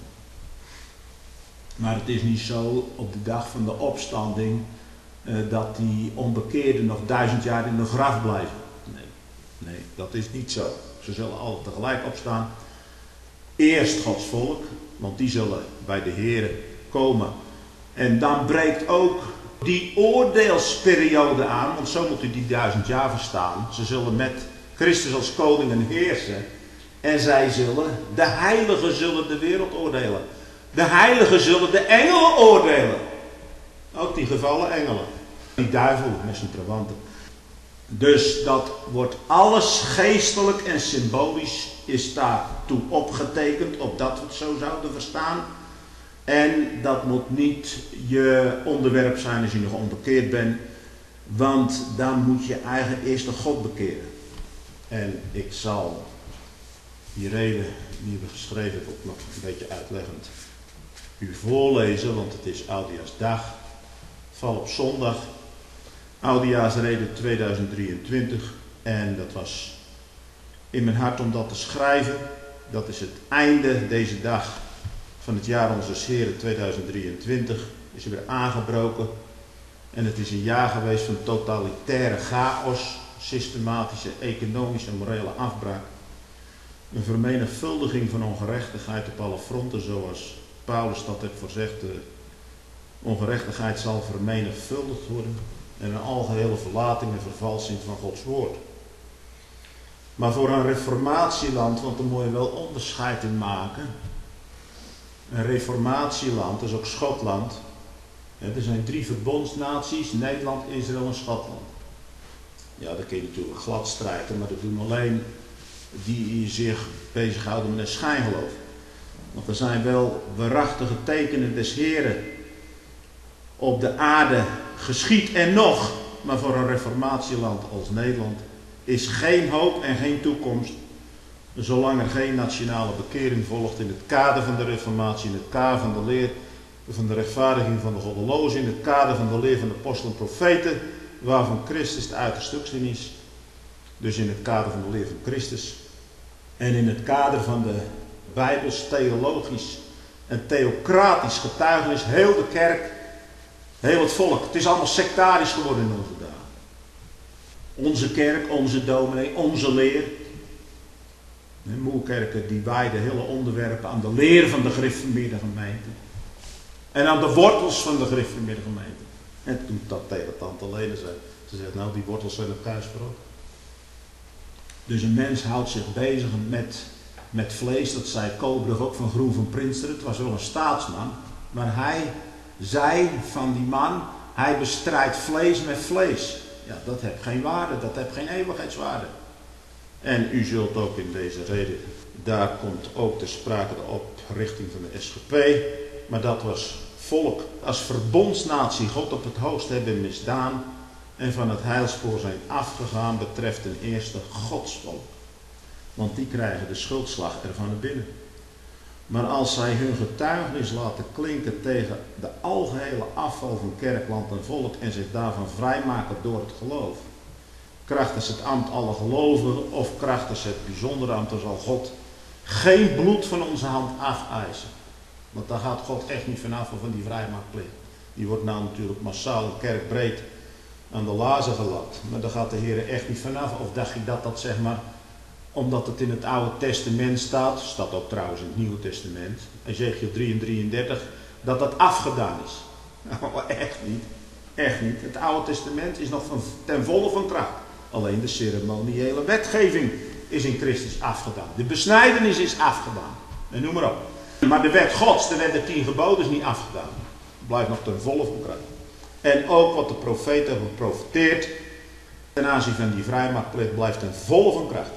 Maar het is niet zo op de dag van de opstanding uh, dat die onbekeerden nog duizend jaar in hun graf blijven. Nee, nee, dat is niet zo. Ze zullen alle tegelijk opstaan. Eerst Gods volk, want die zullen bij de Heer komen. En dan breekt ook die oordeelsperiode aan, want zo moet u die duizend jaar verstaan. Ze zullen met Christus als koningen heersen. En zij zullen, de heiligen zullen de wereld oordelen. De heiligen zullen de engelen oordelen. Ook die gevallen engelen. Die duivel met zijn trawanten. Dus dat wordt alles geestelijk en symbolisch is daartoe opgetekend, opdat we het zo zouden verstaan. En dat moet niet je onderwerp zijn als je nog onbekeerd bent, want dan moet je eigen eerst de God bekeren. En ik zal die reden die we geschreven hebben ook nog een beetje uitleggend u voorlezen, want het is Oudejaarsdag. Val op zondag, Oudejaarsrede tweeduizend drieëntwintig. En dat was in mijn hart om dat te schrijven. Dat is het einde deze dag van het jaar onze Heeren tweeduizend drieëntwintig. Is er weer aangebroken. En het is een jaar geweest van totalitaire chaos, systematische, economische en morele afbraak. Een vermenigvuldiging van ongerechtigheid op alle fronten, zoals Paulus dat heeft voorzegd. De ongerechtigheid zal vermenigvuldigd worden. En een algehele verlating en vervalsing van Gods woord. Maar voor een reformatieland, want daar moet je wel onderscheid in maken. Een reformatieland, dat is ook Schotland. Er zijn drie verbondsnaties, Nederland, Israël en Schotland. Ja, dat kun je natuurlijk glad strijken, maar dat doen alleen die zich bezighouden met een schijngeloof. Want er zijn wel waarachtige tekenen des Heren op de aarde geschied en nog. Maar voor een reformatieland als Nederland is geen hoop en geen toekomst. Zolang er geen nationale bekering volgt in het kader van de reformatie, in het kader van de leer van de rechtvaardiging van de goddelozen, in het kader van de leer van de apostelen en profeten, waarvan Christus de uiterstukste is. Dus in het kader van de leer van Christus. En in het kader van de Bijbels, theologisch en theocratisch getuigenis, heel de kerk, heel het volk. Het is allemaal sectarisch geworden in onze dagen. Onze kerk, onze dominee, onze leer. De Moerkerken die wijden hele onderwerpen aan de leer van de gereformeerde gemeente. En aan de wortels van de gereformeerde gemeente. En toen dat tegen tante Lene zei. Ze zegt, nou die wortels zijn op kruisbrood. Dus een mens houdt zich bezig met, met vlees. Dat zei Koolbrug ook van Groen van Prinster. Het was wel een staatsman. Maar hij zei van die man, hij bestrijdt vlees met vlees. Ja, dat heeft geen waarde, dat heeft geen eeuwigheidswaarde. En u zult ook in deze reden, daar komt ook ter sprake de oprichting van de S G P. Maar dat was volk als verbondsnatie God op het hoogst hebben misdaan. En van het heilspoor zijn afgegaan betreft ten eerste Godsvolk. Want die krijgen de schuldslag ervan naar binnen. Maar als zij hun getuigenis laten klinken tegen de algehele afval van kerk, land en volk en zich daarvan vrijmaken door het geloof, krachtens het ambt alle gelovigen of krachtens het bijzondere ambt, dan zal God geen bloed van onze hand afeisen. Want daar gaat God echt niet vanaf van die vrijmaakplicht. Die wordt nou natuurlijk massaal en kerkbreed aan de lazen gelat. Maar daar gaat de Heer echt niet vanaf. Of dacht je dat dat zeg maar, omdat het in het Oude Testament staat, staat ook trouwens in het Nieuwe Testament, Ezekiel drie en drieëndertig, dat dat afgedaan is. Nou, echt niet. Echt niet. Het Oude Testament is nog van, ten volle van kracht. Alleen de ceremoniële wetgeving is in Christus afgedaan. De besnijdenis is afgedaan. En noem maar op. Maar de wet Gods, de wet der tien geboden, is niet afgedaan. Het blijft nog ten volle van kracht. En ook wat de profeten hebben geprofeteerd ten aanzien van die vrijmaakplicht blijft ten volle van kracht.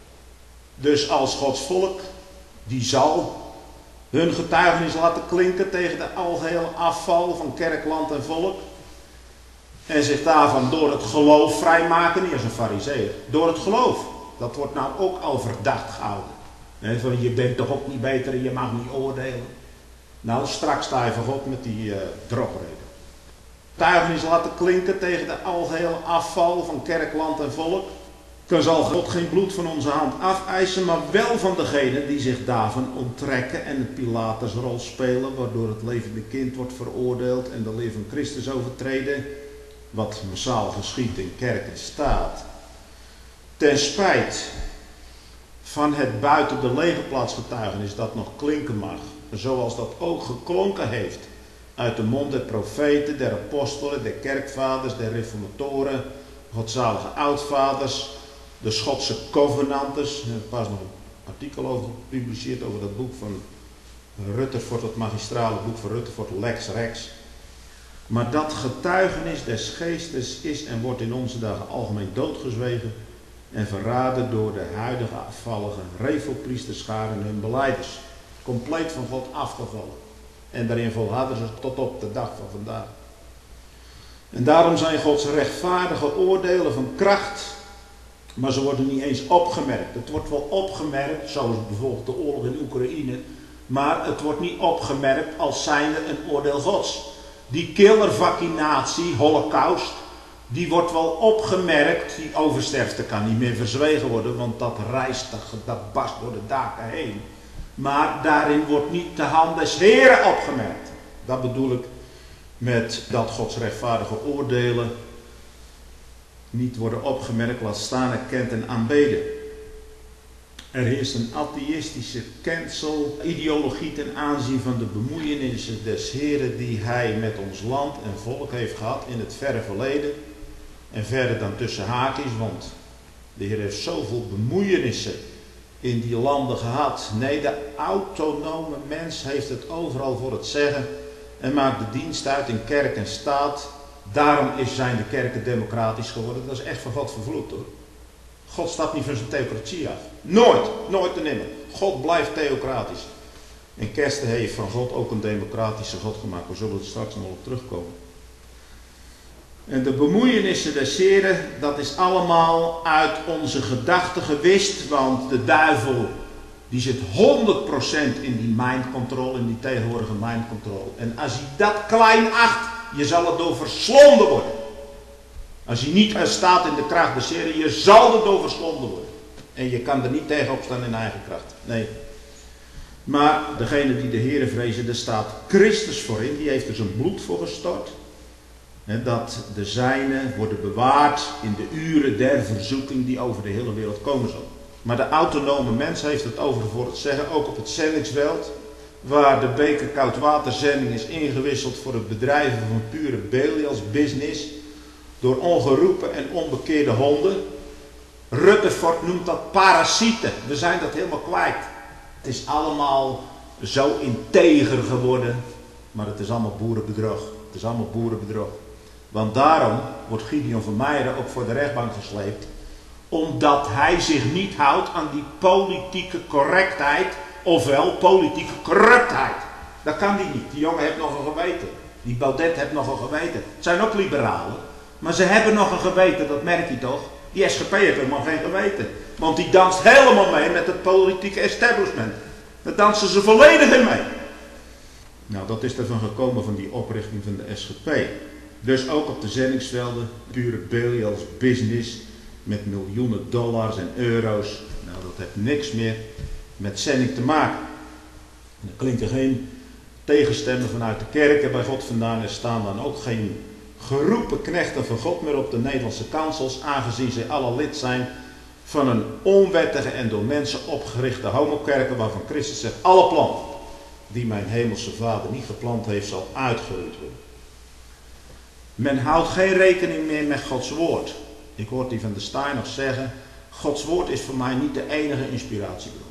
Dus als Gods volk, die zal hun getuigenis laten klinken tegen de algehele afval van kerk, land en volk. En zich daarvan door het geloof vrijmaken, niet als een farizeeër, door het geloof. Dat wordt nou ook al verdacht gehouden. He, van je bent toch ook niet beter en je mag niet oordelen. Nou, straks sta je voor God met die uh, drogreden. Getuigenis laten klinken tegen de algehele afval van kerk, land en volk. Dan zal God geen bloed van onze hand afeisen, maar wel van degenen die zich daarvan onttrekken en de Pilatusrol spelen, waardoor het levende kind wordt veroordeeld en de leer van Christus overtreden, wat massaal geschiedt in kerk en staat. Ten spijt van het buiten de legerplaatsgetuigenis dat nog klinken mag, zoals dat ook geklonken heeft uit de mond der profeten, der apostelen, der kerkvaders, der reformatoren, godzalige oudvaders, de Schotse covenanters. Er is pas nog een artikel over gepubliceerd over dat boek van Rutherford, het magistrale boek van Rutherford, Lex Rex. Maar dat getuigenis des geestes is en wordt in onze dagen algemeen doodgezwegen en verraden door de huidige afvallige revelpriesterscharen en hun belijders. Compleet van God afgevallen. En daarin volharden ze tot op de dag van vandaag. En daarom zijn Gods rechtvaardige oordelen van kracht, maar ze worden niet eens opgemerkt. Het wordt wel opgemerkt, zoals bijvoorbeeld de oorlog in Oekraïne, maar het wordt niet opgemerkt als zijnde een oordeel Gods. Die killervaccinatie, holocaust, die wordt wel opgemerkt. Die oversterfte kan niet meer verzwegen worden, want dat reist, dat barst door de daken heen. Maar daarin wordt niet de hand des Heren opgemerkt. Dat bedoel ik met dat Gods rechtvaardige oordelen niet worden opgemerkt, laat staan erkend en aanbeden. Er heerst een atheïstische cancel-ideologie ten aanzien van de bemoeienissen des Heren die hij met ons land en volk heeft gehad in het verre verleden. En verder dan tussen haakjes, want de Heer heeft zoveel bemoeienissen in die landen gehad. Nee, de autonome mens heeft het overal voor het zeggen en maakt de dienst uit in kerk en staat. Daarom is, zijn de kerken democratisch geworden. Dat is echt van God vervloekt hoor. God stapt niet van zijn theocratie af. Nooit, nooit en nimmer. God blijft theocratisch. En Kersten heeft van God ook een democratische God gemaakt. We zullen er straks nog op terugkomen. En de bemoeienissen des Heren, dat is allemaal uit onze gedachten gewist. Want de duivel, die zit honderd procent in die mind control, in die tegenwoordige mind control. En als hij dat klein acht, je zal er door verslonden worden. Als je niet staat in de kracht des Heren, je zal er door verslonden worden. En je kan er niet tegen opstaan in eigen kracht. Nee. Maar degene die de Heere vrezen, daar staat Christus voor in. Die heeft er zijn bloed voor gestort. En dat de zijnen worden bewaard in de uren der verzoeking die over de hele wereld komen zal. Maar de autonome mens heeft het over voor het zeggen, ook op het zendingsveld, waar de beker koudwaterzending is ingewisseld voor het bedrijven van pure Belials business, door ongeroepen en onbekeerde honden. Rutherford noemt dat parasieten. We zijn dat helemaal kwijt. Het is allemaal zo integer geworden, maar het is allemaal boerenbedrog. Het is allemaal boerenbedrog. Want daarom wordt Gideon van Meijeren ook voor de rechtbank gesleept, omdat hij zich niet houdt aan die politieke correctheid, ofwel politieke corruptheid. Dat kan die niet. Die jongen heeft nog een geweten. Die Baudet heeft nog een geweten. Het zijn ook liberalen, maar ze hebben nog een geweten, dat merk je toch? Die S G P heeft helemaal geen geweten. Want die danst helemaal mee met het politieke establishment. Daar dansen ze volledig in mee. Nou, dat is ervan gekomen van die oprichting van de S G P. Dus ook op de zendingsvelden, pure Belials business met miljoenen dollars en euro's. Nou, dat heeft niks meer met zending te maken. En er klinken geen tegenstemmen vanuit de kerken bij God vandaan. Er staan dan ook geen geroepen knechten van God meer op de Nederlandse kansels, aangezien zij alle lid zijn van een onwettige en door mensen opgerichte homokerken, waarvan Christus zegt, alle planten die mijn hemelse Vader niet geplant heeft, zal uitgeroeid worden. Men houdt geen rekening meer met Gods woord. Ik hoor die van der Staaij nog zeggen, Gods woord is voor mij niet de enige inspiratiebron.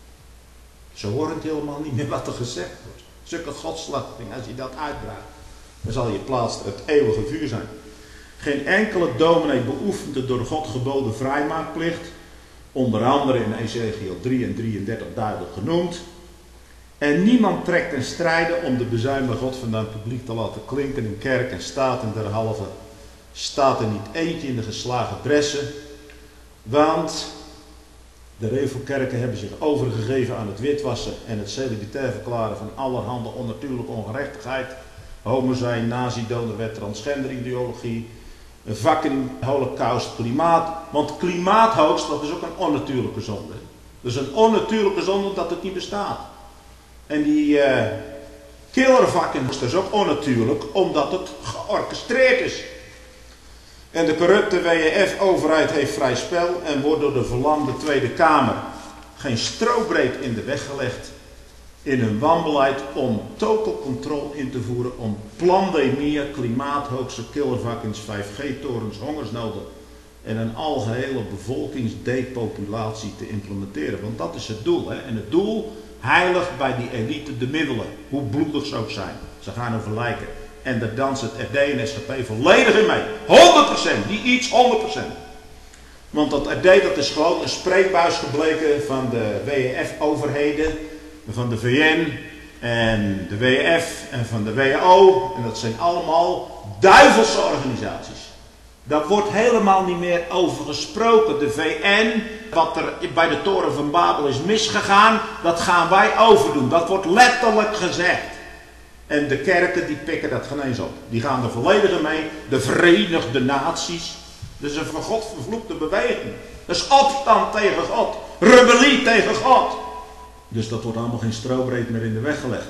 Zo hoort het helemaal niet meer wat er gezegd wordt. Zulke godslachting, als je dat uitdraagt, dan zal je plaats het eeuwige vuur zijn. Geen enkele dominee beoefent de door God geboden vrijmaakplicht, onder andere in Ezekiel drie en drieëndertig duidelijk genoemd. En niemand trekt ten strijde om de bezuin bij God vandaan publiek te laten klinken in kerk en staat en derhalve staat er niet eentje in de geslagen dressen. Want de revelkerken hebben zich overgegeven aan het witwassen en het celibatair verklaren van allerhande onnatuurlijke ongerechtigheid. Homozij, nazi-donorwet, transgenderideologie, vakking, holocaust, klimaat. Want klimaathoogst, dat is ook een onnatuurlijke zonde. Dat is een onnatuurlijke zonde omdat het niet bestaat. En die uh, killervakking is ook onnatuurlijk omdat het georchestreerd is. En de corrupte W E F-overheid heeft vrij spel en wordt door de verlamde Tweede Kamer geen strobreed in de weg gelegd in hun wanbeleid om total control in te voeren, om pandemieën, klimaathoogste, killervakkings, vijf G-torens, hongersnoden en een algehele bevolkingsdepopulatie te implementeren. Want dat is het doel. Hè? En het doel, heilig bij die elite de middelen, hoe bloedig ze ook zijn. Ze gaan over lijken. En daar danst het R D en S G P volledig in mee. honderd procent, die iets honderd procent. Want dat R D dat is gewoon een spreekbuis gebleken van de W E F-overheden, van de V N en de W E F en van de W H O. En dat zijn allemaal duivelse organisaties. Daar wordt helemaal niet meer over gesproken. De V N, wat er bij de toren van Babel is misgegaan, dat gaan wij overdoen. Dat wordt letterlijk gezegd. En de kerken die pikken dat geen eens op. Die gaan er volledig mee. De Verenigde Naties. Dat is een van God vervloekte beweging. Dat is opstand tegen God. Rebellie tegen God. Dus dat wordt allemaal geen strobreed meer in de weg gelegd.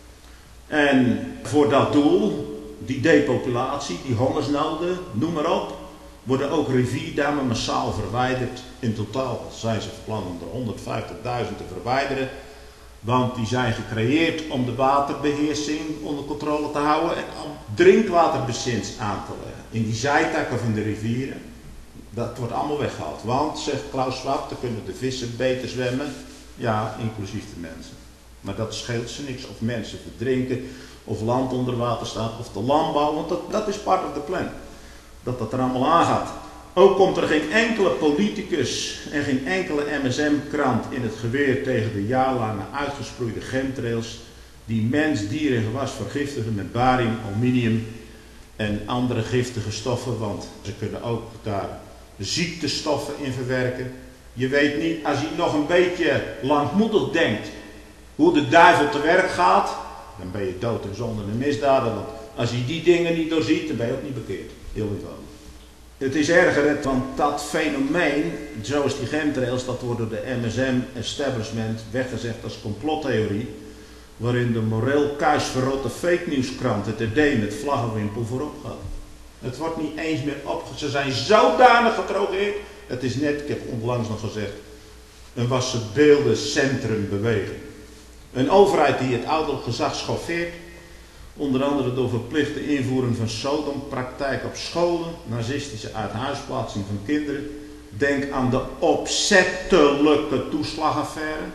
En voor dat doel, die depopulatie, die hongersnoden, noem maar op, worden ook rivierdammen massaal verwijderd. In totaal zijn ze van plan om er honderdvijftigduizend te verwijderen. Want die zijn gecreëerd om de waterbeheersing onder controle te houden en om drinkwaterbezins aan te leggen. In die zijtakken van de rivieren. Dat wordt allemaal weggehaald. Want, zegt Klaus Schwab, dan kunnen de vissen beter zwemmen. Ja, inclusief de mensen. Maar dat scheelt ze niks of mensen verdrinken, of land onder water staat, of de landbouw. Want dat, dat is part of the plan. Dat dat er allemaal aangaat. Ook komt er geen enkele politicus en geen enkele M S M-krant in het geweer tegen de jaarlange uitgesproeide chemtrails die mens, dier en gewas vergiftigen met barium, aluminium en andere giftige stoffen, want ze kunnen ook daar ziektestoffen in verwerken. Je weet niet, als je nog een beetje langmoedig denkt hoe de duivel te werk gaat, dan ben je dood en zonde en misdaden, want als je die dingen niet doorziet, dan ben je ook niet bekeerd. Heel eenvoudig. Het is erger, want dat fenomeen, zoals die chemtrails, dat wordt door de M S M-establishment weggezegd als complottheorie, waarin de moreel kuisverrotte fake nieuwskrant het R D met vlaggenwimpel voorop gaat. Het wordt niet eens meer opgezet. Ze zijn zodanig gedrogeerd. Het is net, ik heb onlangs nog gezegd, een wassenbeeldencentrumbeweging. Een overheid die het ouderlijk gezag schoffeert, onder andere door verplichte invoering van sodompraktijk op scholen, nazistische uithuisplaatsing van kinderen. Denk aan de opzettelijke toeslagaffaire.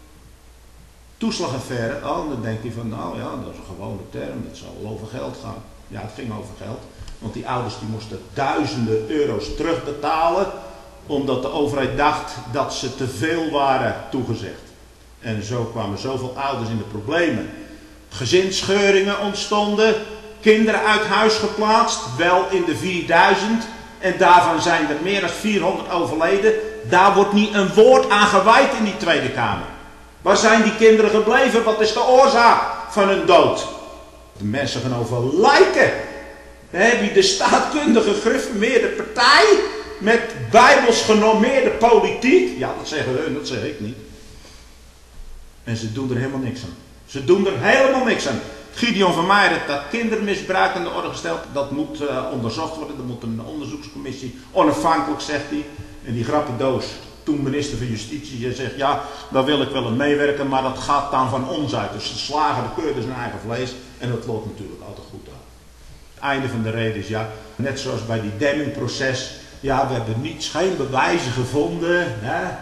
Toeslagaffaire, oh, dan denk je van, nou ja, dat is een gewone term, het zal wel over geld gaan. Ja, het ging over geld, want die ouders die moesten duizenden euro's terugbetalen, omdat de overheid dacht dat ze te veel waren toegezegd. En zo kwamen zoveel ouders in de problemen. Gezinsscheuringen ontstonden, kinderen uit huis geplaatst, wel in de vierduizend, en daarvan zijn er meer dan vierhonderd overleden. Daar wordt niet een woord aan gewijd in die Tweede Kamer. Waar zijn die kinderen gebleven? Wat is de oorzaak van hun dood? De mensen gaan over lijken. Dan heb je de staatkundige gereformeerde partij met bijbels genormeerde politiek. Ja, dat zeggen hun, dat zeg ik niet. En ze doen er helemaal niks aan. Ze doen er helemaal niks aan. Gideon van Meijer heeft dat kindermisbruik aan de orde gesteld. Dat moet uh, onderzocht worden. Er moet een onderzoekscommissie. Onafhankelijk, zegt hij. En die grappendoos, toen minister van Justitie, zegt ja, daar wil ik wel aan meewerken. Maar dat gaat dan van ons uit. Dus ze slagen de keur dus zijn eigen vlees. En dat loopt natuurlijk altijd goed aan. Einde van de reden is ja, net zoals bij die Deming-proces. Ja, we hebben niets, geen bewijzen gevonden. Hè?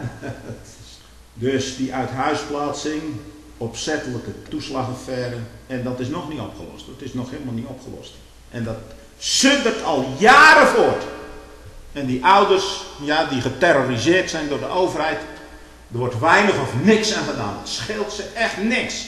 Dus die uithuisplaatsing, opzettelijke toeslagaffaire. En dat is nog niet opgelost. Het is nog helemaal niet opgelost. En dat suddert al jaren voort. En die ouders, ja, die geterroriseerd zijn door de overheid. Er wordt weinig of niks aan gedaan. Het scheelt ze echt niks.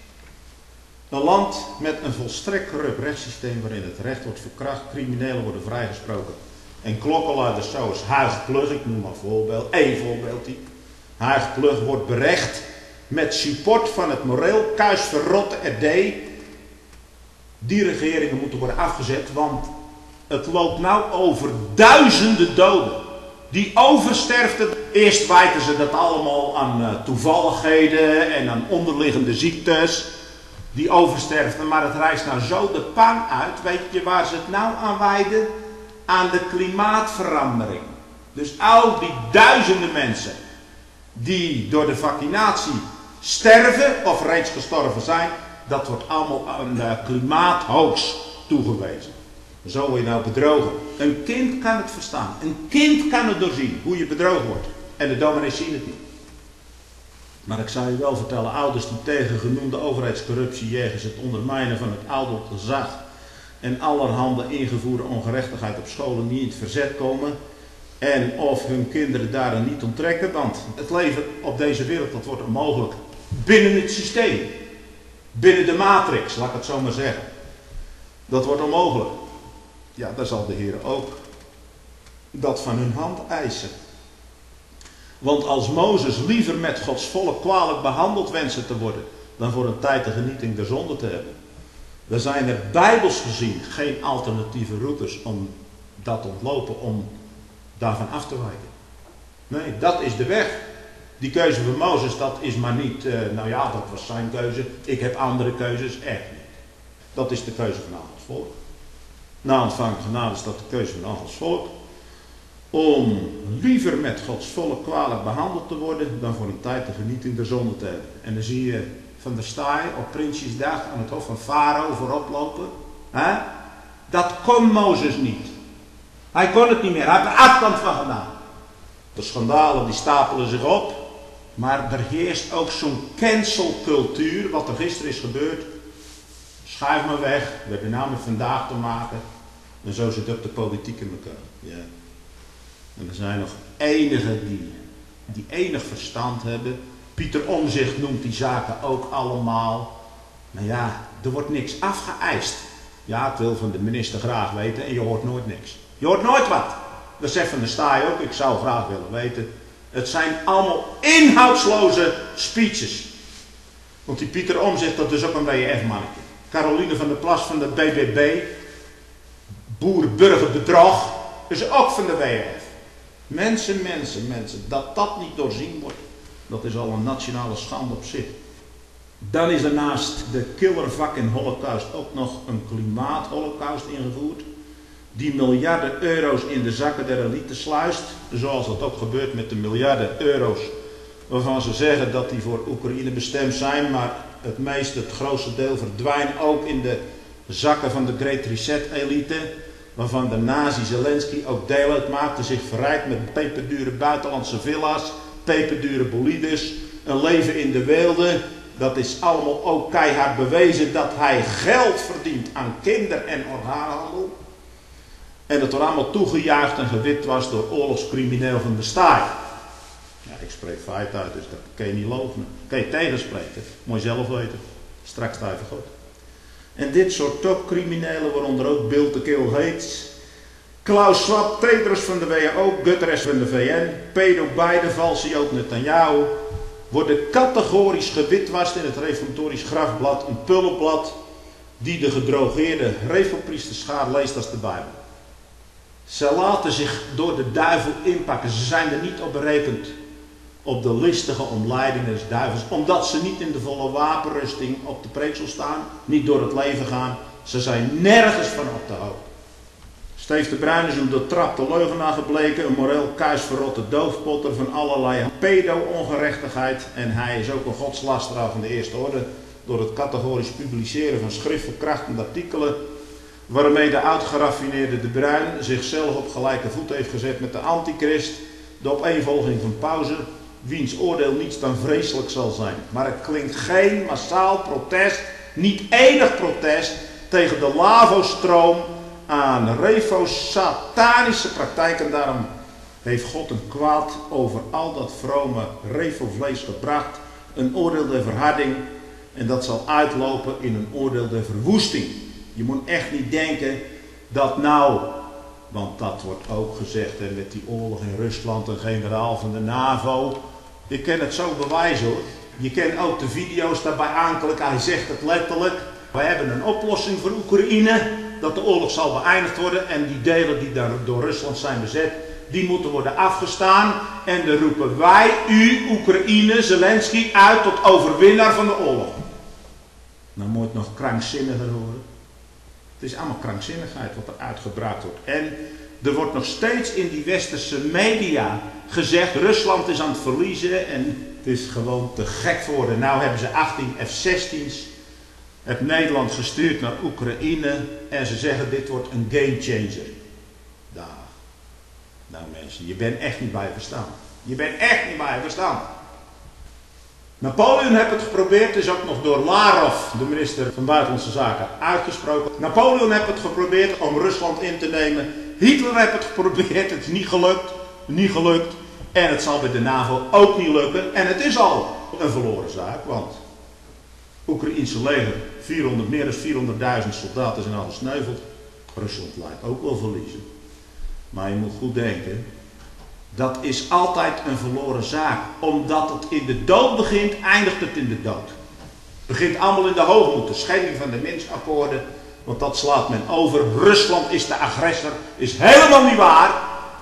Een land met een volstrekt corrupt rechtssysteem waarin het recht wordt verkracht, criminelen worden vrijgesproken. En klokkenluiders zoals Huig Plug, ik noem maar een voorbeeld, één voorbeeld die. Huig Plug wordt berecht met support van het moreel kuisverrotte R D. Die regeringen moeten worden afgezet, want het loopt nou over duizenden doden. Die oversterfte, eerst wijten ze dat allemaal aan uh, toevalligheden en aan onderliggende ziektes. Die oversterfte, maar het rijst nou zo de pan uit. Weet je waar ze het nou aan wijden? Aan de klimaatverandering. Dus al die duizenden mensen die door de vaccinatie sterven of reeds gestorven zijn, dat wordt allemaal aan de klimaathoax toegewezen. Zo word je nou bedrogen. Een kind kan het verstaan. Een kind kan het doorzien hoe je bedrogen wordt. En de dominees zien het niet. Maar ik zou je wel vertellen, ouders die tegen genoemde overheidscorruptie jegens het ondermijnen van het ouderlijk gezag en allerhande ingevoerde ongerechtigheid op scholen niet in het verzet komen en of hun kinderen daaraan niet onttrekken, want het leven op deze wereld, dat wordt onmogelijk binnen het systeem, binnen de matrix, laat ik het zo maar zeggen. Dat wordt onmogelijk. Ja, daar zal de Heer ook dat van hun hand eisen. Want als Mozes liever met Gods volk kwalijk behandeld wenste te worden, dan voor een tijd de genieting der zonde te hebben. Er zijn er bijbels gezien geen alternatieve routes om dat te ontlopen, om daarvan af te wijken. Nee, dat is de weg. Die keuze van Mozes, dat is maar niet, uh, nou ja, dat was zijn keuze, ik heb andere keuzes, echt niet. Dat is de keuze van Gods volk. Na ontvang genade is dat de keuze van Gods volk. Om liever met Gods volk kwalijk behandeld te worden dan voor een tijd de genieting der zonde te hebben. En dan zie je Van der Staaij op Prinsjesdag aan het hof van Farao voorop lopen. He? Dat kon Mozes niet. Hij kon het niet meer. Hij heeft er afstand van gedaan. De schandalen die stapelen zich op. Maar er heerst ook zo'n cancelcultuur. Wat er gisteren is gebeurd. Schuif maar weg. We hebben nou met vandaag te maken. En zo zit ook de politiek in elkaar. Ja. En er zijn nog enigen die, die enig verstand hebben. Pieter Omtzigt noemt die zaken ook allemaal. Maar ja, er wordt niks afgeëist. Ja, ik wil van de minister graag weten en je hoort nooit niks. Je hoort nooit wat. Dat zegt Van der Staaij ook, ik zou graag willen weten. Het zijn allemaal inhoudsloze speeches. Want die Pieter Omtzigt, dat is ook een W F mannetje. Caroline van der Plas van de B B B. Boer-burgerbedrog. Is ook van de W F. Mensen, mensen, mensen. Dat dat niet doorzien wordt. Dat is al een nationale schande op zich. Dan is er naast de killer fucking holocaust ook nog een klimaatholocaust ingevoerd. Die miljarden euro's in de zakken der elite sluist. Zoals dat ook gebeurt met de miljarden euro's. Waarvan ze zeggen dat die voor Oekraïne bestemd zijn. Maar het meeste, het grootste deel verdwijnt ook in de zakken van de Great Reset elite. Waarvan de nazi Zelensky ook deel uitmaakte. Zich verrijkt met peperdure buitenlandse villa's. Peperdure bolides. Een leven in de weelde. Dat is allemaal ook keihard bewezen dat hij geld verdient aan kinder- en orgaanhandel. En dat er allemaal toegejuicht en gewit was door oorlogscrimineel van der Staaij. Ja, ik spreek feit uit, dus dat kan je niet loven. Kan je tegenspreken, moet je zelf weten. Straks sta je voor God. En dit soort topcriminelen, waaronder ook Bill de Kill Gates, Klaus Schwab, Tedros van de W H O, Guterres van de V N, Pedro Biden, valse Jood Netanyahu, worden categorisch gewitwast in het reformatorisch grafblad, een pullenblad die de gedrogeerde revelpriesterschaar leest als de Bijbel. Ze laten zich door de duivel inpakken. Ze zijn er niet op berekend op de listige omleidingen des duivels. Omdat ze niet in de volle wapenrusting op de preeksel staan. Niet door het leven gaan. Ze zijn nergens van op te houden. Steve de Bruin is een doortrapte leugenaar gebleken. Een moreel kuisverrotte doofpotter van allerlei pedo-ongerechtigheid. En hij is ook een godslasteraar van de eerste orde. Door het categorisch publiceren van schriftverkrachtende artikelen waarmee de oud-geraffineerde De Bruyn zichzelf op gelijke voet heeft gezet met de antichrist, de opeenvolging van pauze, wiens oordeel niets dan vreselijk zal zijn. Maar het klinkt geen massaal protest, niet enig protest tegen de lavostroom aan revo-satanische praktijken. Daarom heeft God een kwaad over al dat vrome revo-vlees gebracht, een oordeel der verharding, en dat zal uitlopen in een oordeel der verwoesting. Je moet echt niet denken dat nou, want dat wordt ook gezegd, hè, met die oorlog in Rusland, een generaal van de NAVO. Je kan het zo bewijzen hoor. Je kan ook de video's daarbij aanklikken. Hij zegt het letterlijk. Wij hebben een oplossing voor Oekraïne. Dat de oorlog zal beëindigd worden. En die delen die daar door Rusland zijn bezet, die moeten worden afgestaan. En dan roepen wij u, Oekraïne, Zelensky, uit tot overwinnaar van de oorlog. Nou moet het nog krankzinniger horen. Het is allemaal krankzinnigheid wat er uitgebracht wordt. En er wordt nog steeds in die westerse media gezegd, Rusland is aan het verliezen en het is gewoon te gek voor woorden. Nou hebben ze achttien F zestien's uit Nederland gestuurd naar Oekraïne en ze zeggen dit wordt een gamechanger. Daar. Nou mensen, je bent echt niet bij verstaan. Je bent echt niet bij verstaan. Napoleon heeft het geprobeerd, is ook nog door Lavrov, de minister van Buitenlandse Zaken, uitgesproken. Napoleon heeft het geprobeerd om Rusland in te nemen. Hitler heeft het geprobeerd, het is niet gelukt, niet gelukt. En het zal bij de NAVO ook niet lukken. En het is al een verloren zaak, want het Oekraïense leger, vierhonderd, meer dan vierhonderdduizend soldaten zijn al gesneuveld. Rusland lijkt ook wel verliezen. Maar je moet goed denken, dat is altijd een verloren zaak. Omdat het in de dood begint, eindigt het in de dood. Het begint allemaal in de hoogmoed, de schending van de Minsk-akkoorden. Want dat slaat men over. Rusland is de agressor. Is helemaal niet waar.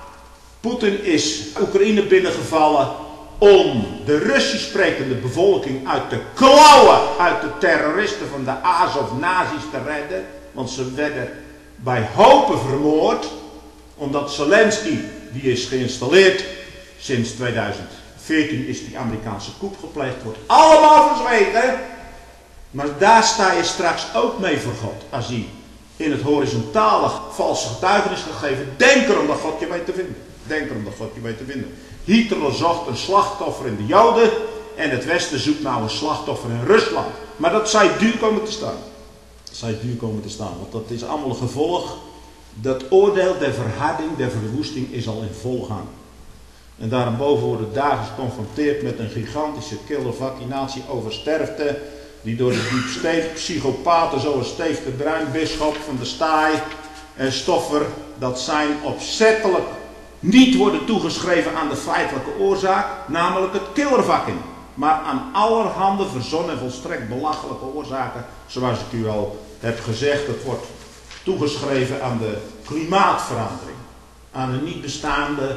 Poetin is Oekraïne binnengevallen om de Russisch sprekende bevolking uit de klauwen, uit de terroristen van de Azov-nazi's te redden. Want ze werden bij hopen vermoord. Omdat Zelensky, die is geïnstalleerd, sinds tweeduizend veertien is die Amerikaanse coup gepleegd, wordt allemaal verzwegen. Maar daar sta je straks ook mee voor God. Als hij in het horizontale valse getuigenis gegeven, denk erom dat God je weet te vinden. Denk erom dat God je weet te vinden. Hitler zocht een slachtoffer in de Joden en het Westen zoekt nou een slachtoffer in Rusland. Maar dat zou duur komen te staan. Dat zou duur komen te staan, want dat is allemaal een gevolg. Dat oordeel der verharding, der verwoesting is al in volle gang. En daarboven worden dagelijks geconfronteerd met een gigantische killer vaccinatie over sterfte, die door de deep state psychopaten zoals Steve de Bruyn, bisschop van de Staai en Stoffer, dat zijn opzettelijk niet worden toegeschreven aan de feitelijke oorzaak, namelijk het killervakking, maar aan allerhande verzonnen en volstrekt belachelijke oorzaken, zoals ik u al heb gezegd. Het wordt toegeschreven aan de klimaatverandering, aan een niet bestaande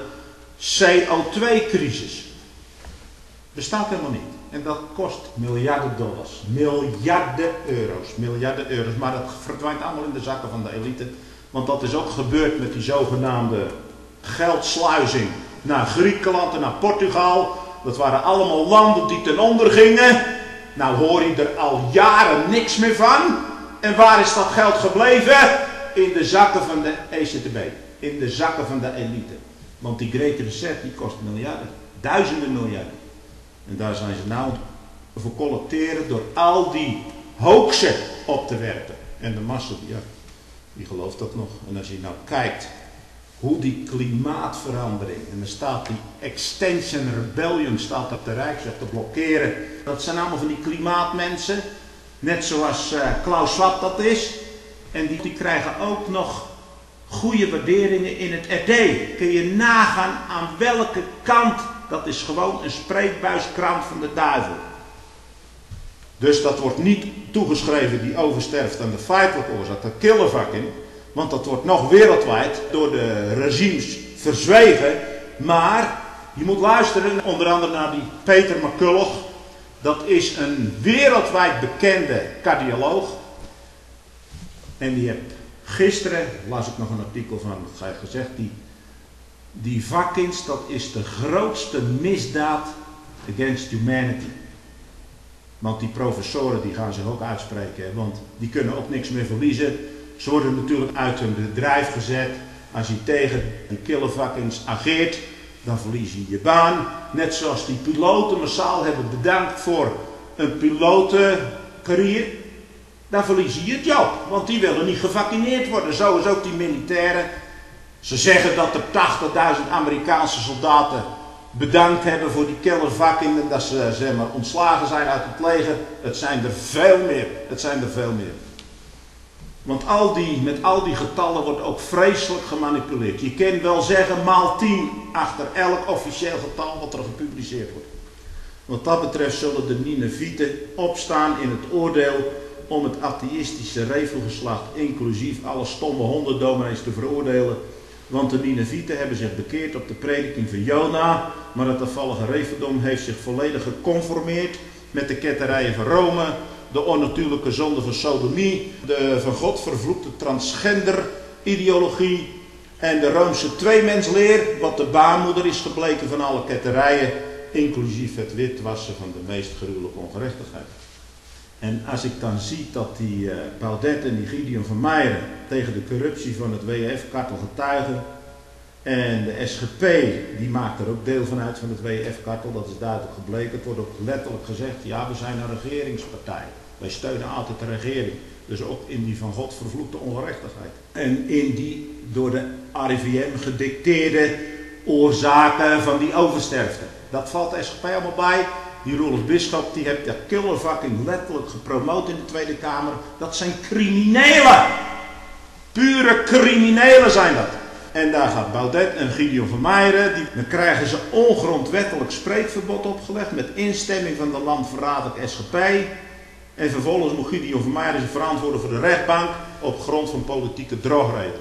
C O twee crisis. Bestaat helemaal niet. En dat kost miljarden dollars, miljarden euro's, miljarden euro's. Maar dat verdwijnt allemaal in de zakken van de elite. Want dat is ook gebeurd met die zogenaamde geldsluizing naar Griekenland en naar Portugal. Dat waren allemaal landen die ten onder gingen. Nou hoor je er al jaren niks meer van. En waar is dat geld gebleven? In de zakken van de E C B. In de zakken van de elite. Want die Great Reset die kost miljarden. Duizenden miljarden. En daar zijn ze nou voor collecteren door al die hoaxen op te werpen. En de massa, ja, die gelooft dat nog. En als je nou kijkt hoe die klimaatverandering, en er staat die Extinction Rebellion, staat op de Rijksweg te blokkeren. Dat zijn allemaal van die klimaatmensen. Net zoals uh, Klaus Schwab dat is. En die, die krijgen ook nog goede waarderingen in het R D. Kun je nagaan aan welke kant. Dat is gewoon een spreekbuiskrant van de duivel. Dus dat wordt niet toegeschreven die oversterft aan de feitelijke oorzaak, de killervakking. Want dat wordt nog wereldwijd door de regimes verzwegen. Maar je moet luisteren onder andere naar die Peter McCulloch. Dat is een wereldwijd bekende cardioloog. En die heeft gisteren, las ik nog een artikel van, dat hij gezegd, die, die vakkins, dat is de grootste misdaad against humanity. Want die professoren die gaan zich ook uitspreken, want die kunnen ook niks meer verliezen. Ze worden natuurlijk uit hun bedrijf gezet. Als je tegen een killevakkings ageert, dan verlies je je baan. Net zoals die piloten massaal hebben bedankt voor een pilotencarrière. Dan verlies je je job, want die willen niet gevaccineerd worden. Zo is ook die militairen. Ze zeggen dat er tachtigduizend Amerikaanse soldaten bedankt hebben voor die killervakking en dat ze zeg maar, ontslagen zijn uit het leger. Het zijn er veel meer. Het zijn er veel meer. Want al die, met al die getallen wordt ook vreselijk gemanipuleerd. Je kan wel zeggen maal tien achter elk officieel getal wat er gepubliceerd wordt. Wat dat betreft zullen de Ninevieten opstaan in het oordeel om het atheïstische revelgeslacht, inclusief alle stomme hondendominees, te veroordelen. Want de Ninevieten hebben zich bekeerd op de prediking van Jona, maar het afvallige reveldom heeft zich volledig geconformeerd met de ketterijen van Rome, de onnatuurlijke zonde van sodomie, de van God vervloekte transgender ideologie en de Roomse tweemensleer, wat de baarmoeder is gebleken van alle ketterijen, inclusief het witwassen van de meest gruwelijke ongerechtigheid. En als ik dan zie dat die uh, Baudet en die Gideon van Meijeren tegen de corruptie van het W E F-kartel getuigen, en de S G P die maakt er ook deel van uit van het W E F-kartel, dat is duidelijk gebleken. Het wordt ook letterlijk gezegd, ja, we zijn een regeringspartij. Wij steunen altijd de regering. Dus ook in die van God vervloekte ongerechtigheid. En in die door de R I V M gedicteerde oorzaken van die oversterfte. Dat valt de S G P allemaal bij. Die Roelof Bisschop die heeft de killervakking letterlijk gepromoot in de Tweede Kamer. Dat zijn criminelen. Pure criminelen zijn dat. En daar gaat Baudet en Gideon van Meijeren, die, dan krijgen ze ongrondwettelijk spreekverbod opgelegd met instemming van de landverraderlijke S G P. En vervolgens moet Gideon van Meijeren zich verantwoorden voor de rechtbank op grond van politieke drogreden.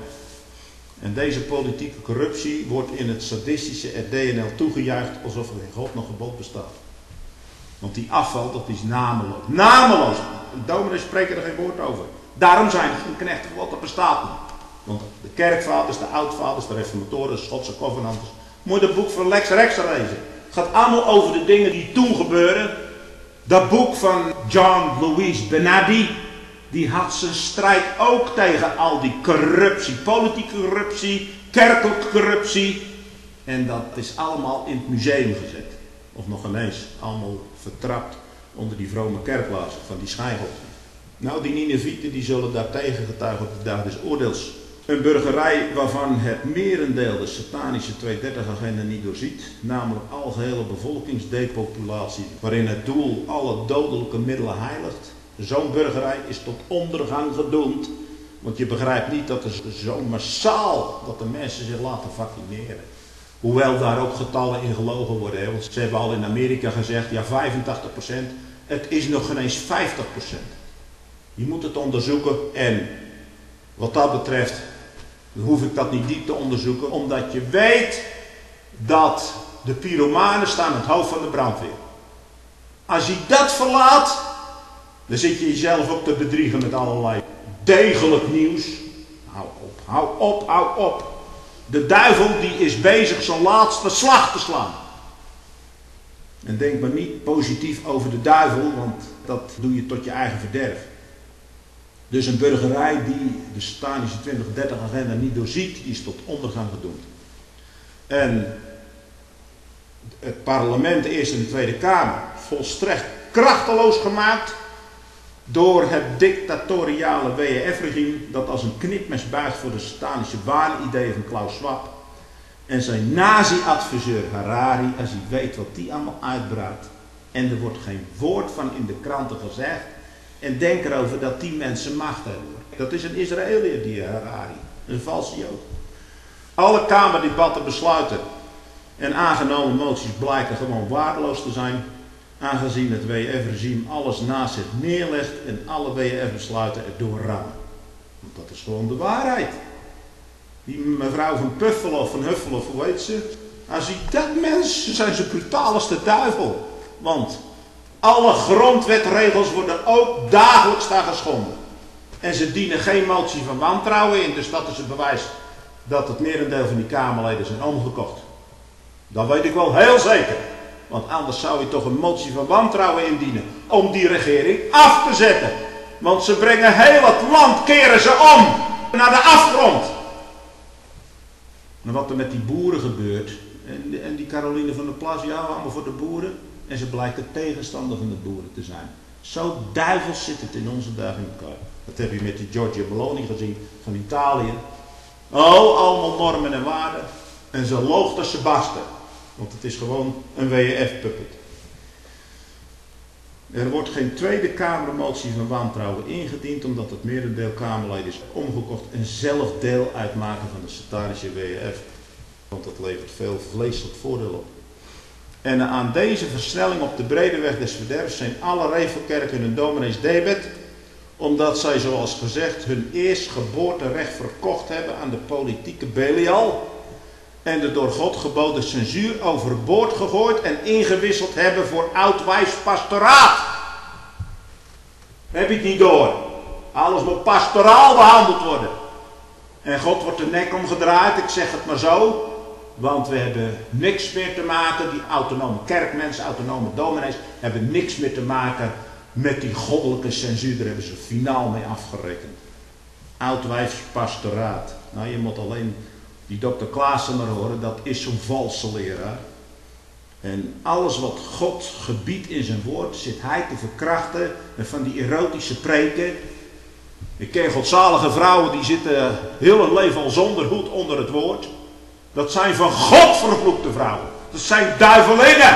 En deze politieke corruptie wordt in het sadistische R D N L toegejuicht alsof er in God nog gebod bestaat. Want die afval, dat is nameloos. Nameloos! De dominees spreken er geen woord over. Daarom zijn er geen knechten voor God, dat bestaat niet. Want de kerkvaders, de oudvaders, de reformatoren, de Schotse covenanters, moet je het boek van Lex Rex lezen. Het gaat allemaal over de dingen die toen gebeuren. Dat boek van John Louis Benadi, die had zijn strijd ook tegen al die corruptie, politieke corruptie, kerkelijke corruptie. En dat is allemaal in het museum gezet. Of nog ineens, allemaal vertrapt onder die vrome kerklazen van die schijngods. Nou, die Ninevieten die zullen daartegen getuigen op de dag des oordeels. Een burgerij waarvan het merendeel de satanische tweehonderddertig-agenda niet doorziet, namelijk algehele bevolkingsdepopulatie, waarin het doel alle dodelijke middelen heiligt. Zo'n burgerij is tot ondergang gedoemd, want je begrijpt niet dat er zo massaal, dat de mensen zich laten vaccineren. Hoewel daar ook getallen in gelogen worden, hè? Want ze hebben al in Amerika gezegd, ja vijfentachtig procent, het is nog geen eens vijftig procent. Je moet het onderzoeken en wat dat betreft dan hoef ik dat niet diep te onderzoeken, omdat je weet dat de pyromanen staan aan het hoofd van de brandweer. Als je dat verlaat, dan zit je jezelf ook te bedriegen met allerlei degelijk nieuws. Hou op, hou op, hou op. De duivel die is bezig zijn laatste slag te slaan. En denk maar niet positief over de duivel, want dat doe je tot je eigen verderf. Dus een burgerij die de satanische twintig dertig agenda niet doorziet, die is tot ondergang gedoemd. En het parlement, de Eerste en de Tweede Kamer, volstrekt krachteloos gemaakt door het dictatoriale W E F-regime dat als een knipmes buigt voor de satanische waanideeën van Klaus Schwab en zijn nazi-adviseur Harari, als hij weet wat die allemaal uitbreidt. En er wordt geen woord van in de kranten gezegd. En denk erover dat die mensen macht hebben. Dat is een Israëliër, die Harari. Een valse Jood. Alle kamerdebatten besluiten en aangenomen moties blijken gewoon waardeloos te zijn, aangezien het W E F-regime alles naast zich neerlegt en alle W E F-besluiten erdoor rammen. Want dat is gewoon de waarheid. Die mevrouw van Puffelhof, van Huffelhof, hoe heet ze? Als je dat mensen zijn ze brutaal als de duivel. Want alle grondwetregels worden ook dagelijks daar geschonden. En ze dienen geen motie van wantrouwen in, dus dat is het bewijs dat het merendeel van die Kamerleden zijn omgekocht. Dat weet ik wel heel zeker. Want anders zou je toch een motie van wantrouwen indienen om die regering af te zetten. Want ze brengen heel het land, keren ze om. naar de afgrond. En wat er met die boeren gebeurt, en, en die Caroline van der Plas, ja, allemaal voor de boeren, en ze blijken tegenstander van de boeren te zijn. Zo duivels zit het in onze dagen in elkaar. Dat heb je met die Giorgia Meloni gezien van Italië. Oh, allemaal normen en waarden. En ze loogt als ze barsten. Want het is gewoon een W E F-puppet. Er wordt geen Tweede Kamermotie van wantrouwen ingediend, omdat het merendeel Kamerleden is omgekocht en zelf deel uitmaken van de satanische W E F. Want dat levert veel vleeselijk voordeel op. En aan deze versnelling op de brede weg des verderfs zijn alle revelkerken hun dominees debet, omdat zij, zoals gezegd, hun eerstgeboorterecht verkocht hebben aan de politieke Belial en de door God geboden censuur overboord gegooid en ingewisseld hebben voor oud-wijs pastoraat. Heb je het niet door? Alles moet pastoraal behandeld worden. En God wordt de nek omgedraaid, ik zeg het maar zo. Want we hebben niks meer te maken, die autonome kerkmensen, autonome dominees, hebben niks meer te maken met die goddelijke censuur. Daar hebben ze finaal mee afgerekend. Oud-wijs pastoraat. Nou, je moet alleen die dokter Klaassen maar horen, dat is zo'n valse leraar. En alles wat God gebiedt in zijn woord, zit hij te verkrachten. En van die erotische preken. Ik ken godzalige vrouwen die zitten heel hun leven al zonder hoed onder het woord. Dat zijn van God vervloekte vrouwen. Dat zijn duivelinnen.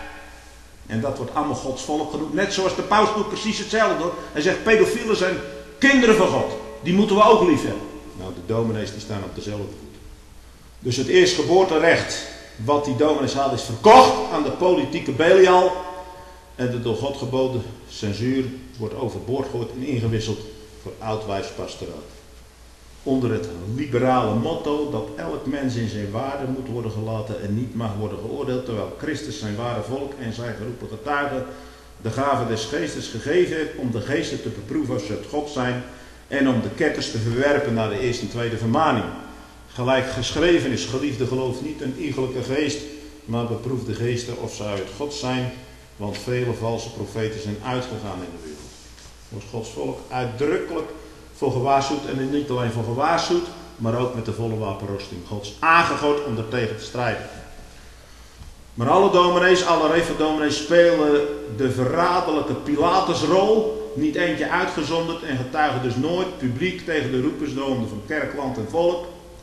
En dat wordt allemaal Gods volk genoemd. Net zoals de paus doet precies hetzelfde hoor. Hij zegt pedofielen zijn kinderen van God. Die moeten we ook lief hebben. Nou, de dominees die staan op dezelfde voet. Dus het eerstgeboorterecht wat die dominees hadden is verkocht aan de politieke Belial. En de door God geboden censuur wordt overboord gegooid en ingewisseld voor oud-wijs pastoraat. Onder het liberale motto dat elk mens in zijn waarde moet worden gelaten en niet mag worden geoordeeld, terwijl Christus zijn ware volk en zijn geroepen getuigen de gave des geestes gegeven heeft om de geesten te beproeven of ze het God zijn en om de ketters te verwerpen naar de eerste en tweede vermaning. Gelijk geschreven is, geliefde geloof niet een iegelijke geest, maar beproef de geesten of ze uit God zijn, want vele valse profeten zijn uitgegaan in de wereld. Wordt Gods volk uitdrukkelijk voor gewaarschuwd en niet alleen voor gewaarschuwd, maar ook met de volle wapenrusting Gods aangegooid om er tegen te strijden. Maar alle dominees, alle reveldominees spelen de verraderlijke Pilatusrol, niet eentje uitgezonderd en getuigen dus nooit publiek tegen de roepersdomen van kerk, land en volk.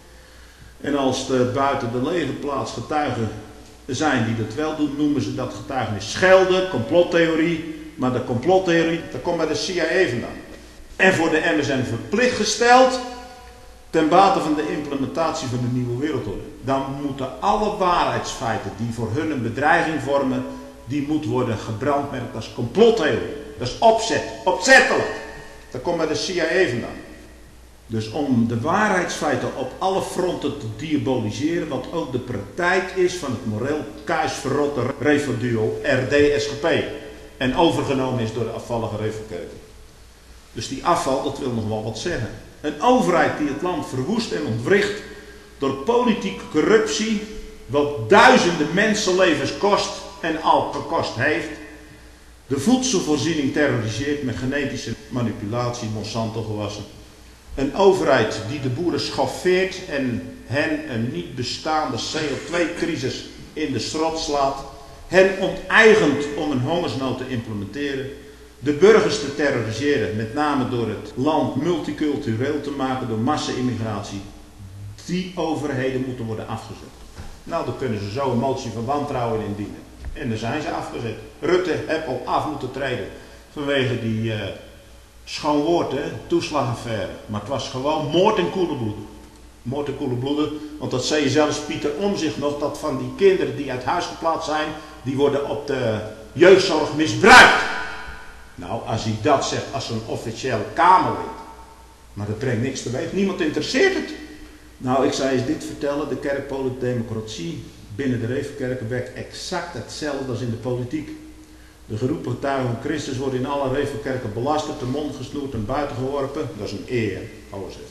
En als er buiten de legerplaats getuigen zijn die dat wel doen, noemen ze dat getuigenis schelden, complottheorie. Maar de complottheorie, dat komt bij de C I A vandaan. En voor de M S N verplicht gesteld ten bate van de implementatie van de nieuwe wereldorde. Dan moeten alle waarheidsfeiten die voor hun een bedreiging vormen, die moeten worden gebrandmerkt als complottheorie. Dat is opzet, opzettelijk. Dat komt bij de C I A vandaan. Dus om de waarheidsfeiten op alle fronten te diaboliseren, wat ook de praktijk is van het moreel kuisverrotte revelduo R D S G P. En overgenomen is door de afvallige revelkerken. Dus die afval, dat wil nog wel wat zeggen. Een overheid die het land verwoest en ontwricht door politieke corruptie, wat duizenden mensenlevens kost en al gekost heeft. De voedselvoorziening terroriseert met genetische manipulatie, Monsanto gewassen. Een overheid die de boeren schoffeert en hen een niet bestaande C O twee crisis in de strot slaat. Hen onteigent om een hongersnood te implementeren. De burgers te terroriseren, met name door het land multicultureel te maken door massa-immigratie. Die overheden moeten worden afgezet. Nou, dan kunnen ze zo een motie van wantrouwen indienen. En dan zijn ze afgezet. Rutte heeft al af moeten treden vanwege die uh, schoon woord, hè, toeslagaffaire. Maar het was gewoon moord en koele bloeden. Moord en koele bloeden, want dat zei zelfs Pieter Omtzigt nog, dat van die kinderen die uit huis geplaatst zijn, die worden op de jeugdzorg misbruikt. Nou, als hij dat zegt als een officiële Kamerlid, maar dat brengt niks teweeg, niemand interesseert het. Nou, ik zou eens dit vertellen, de kerkpolitieke democratie binnen de revelkerken werkt exact hetzelfde als in de politiek. De geroepen getuigen van Christus worden in alle revelkerken belasterd, de mond gesnoerd en buiten geworpen. Dat is een eer, hou eens even.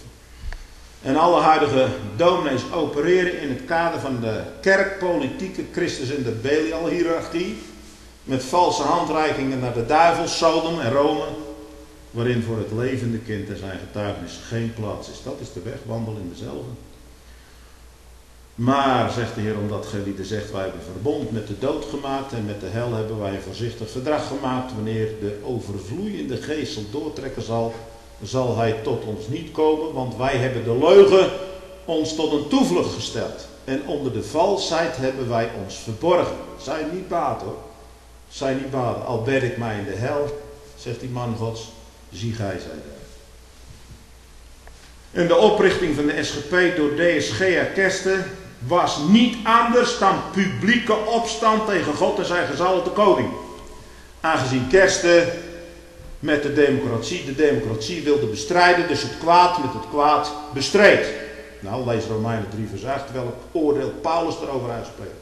En alle huidige dominees opereren in het kader van de kerkpolitieke Christus en de Belial-hiërarchie. Met valse handreikingen naar de duivel, Sodom en Rome. waarin voor het levende kind en zijn getuigenis geen plaats is. Dat is de weg, wandel in dezelfde. Maar, zegt de Heer, omdat gij lieden zegt, wij hebben verbond met de dood gemaakt en met de hel hebben wij een voorzichtig verdrag gemaakt. Wanneer de overvloeiende geestel doortrekken zal, zal hij tot ons niet komen, want wij hebben de leugen ons tot een toevlucht gesteld. En onder de valsheid hebben wij ons verborgen. Zij niet baat hoor. Zij niet baat. Al bed ik mij in de hel, zegt die man Gods, zie gij zij daar. En de oprichting van de S G P door D S G A Kersten was niet anders dan publieke opstand tegen God en zijn gezalfde koning. Aangezien Kersten met de democratie, de democratie wilde bestrijden, dus het kwaad met het kwaad bestreed. Nou, lees Romeinen drie vers acht, welk oordeel Paulus erover uitspreekt.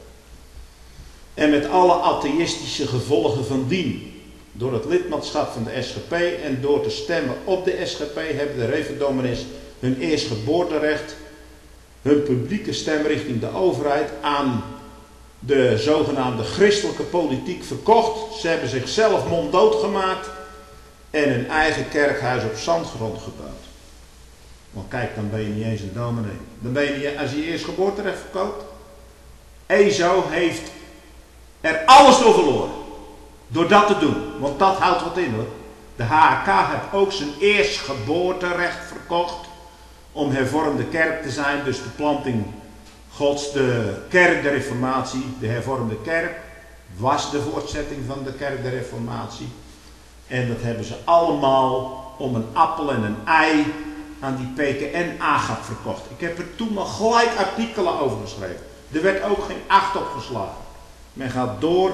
En met alle atheïstische gevolgen van dien. Door het lidmaatschap van de S G P en door te stemmen op de S G P hebben de revendominees hun eerstgeboorterecht, hun publieke stem richting de overheid aan de zogenaamde christelijke politiek verkocht. Ze hebben zichzelf monddood gemaakt en hun eigen kerkhuis op zandgrond gebouwd. Want kijk, dan ben je niet eens een dominee. Dan ben je niet, als je je eerstgeboorterecht verkoopt. E S O heeft er alles door verloren. Door dat te doen. Want dat houdt wat in hoor. De H A K heeft ook zijn eerstgeboorterecht verkocht. Om hervormde kerk te zijn. Dus de planting Gods, de kerk der reformatie. De hervormde kerk was de voortzetting van de kerk der reformatie. En dat hebben ze allemaal om een appel en een ei aan die P K N-agap verkocht. Ik heb er toen nog gelijk artikelen over geschreven. Er werd ook geen acht op geslagen. Men gaat door.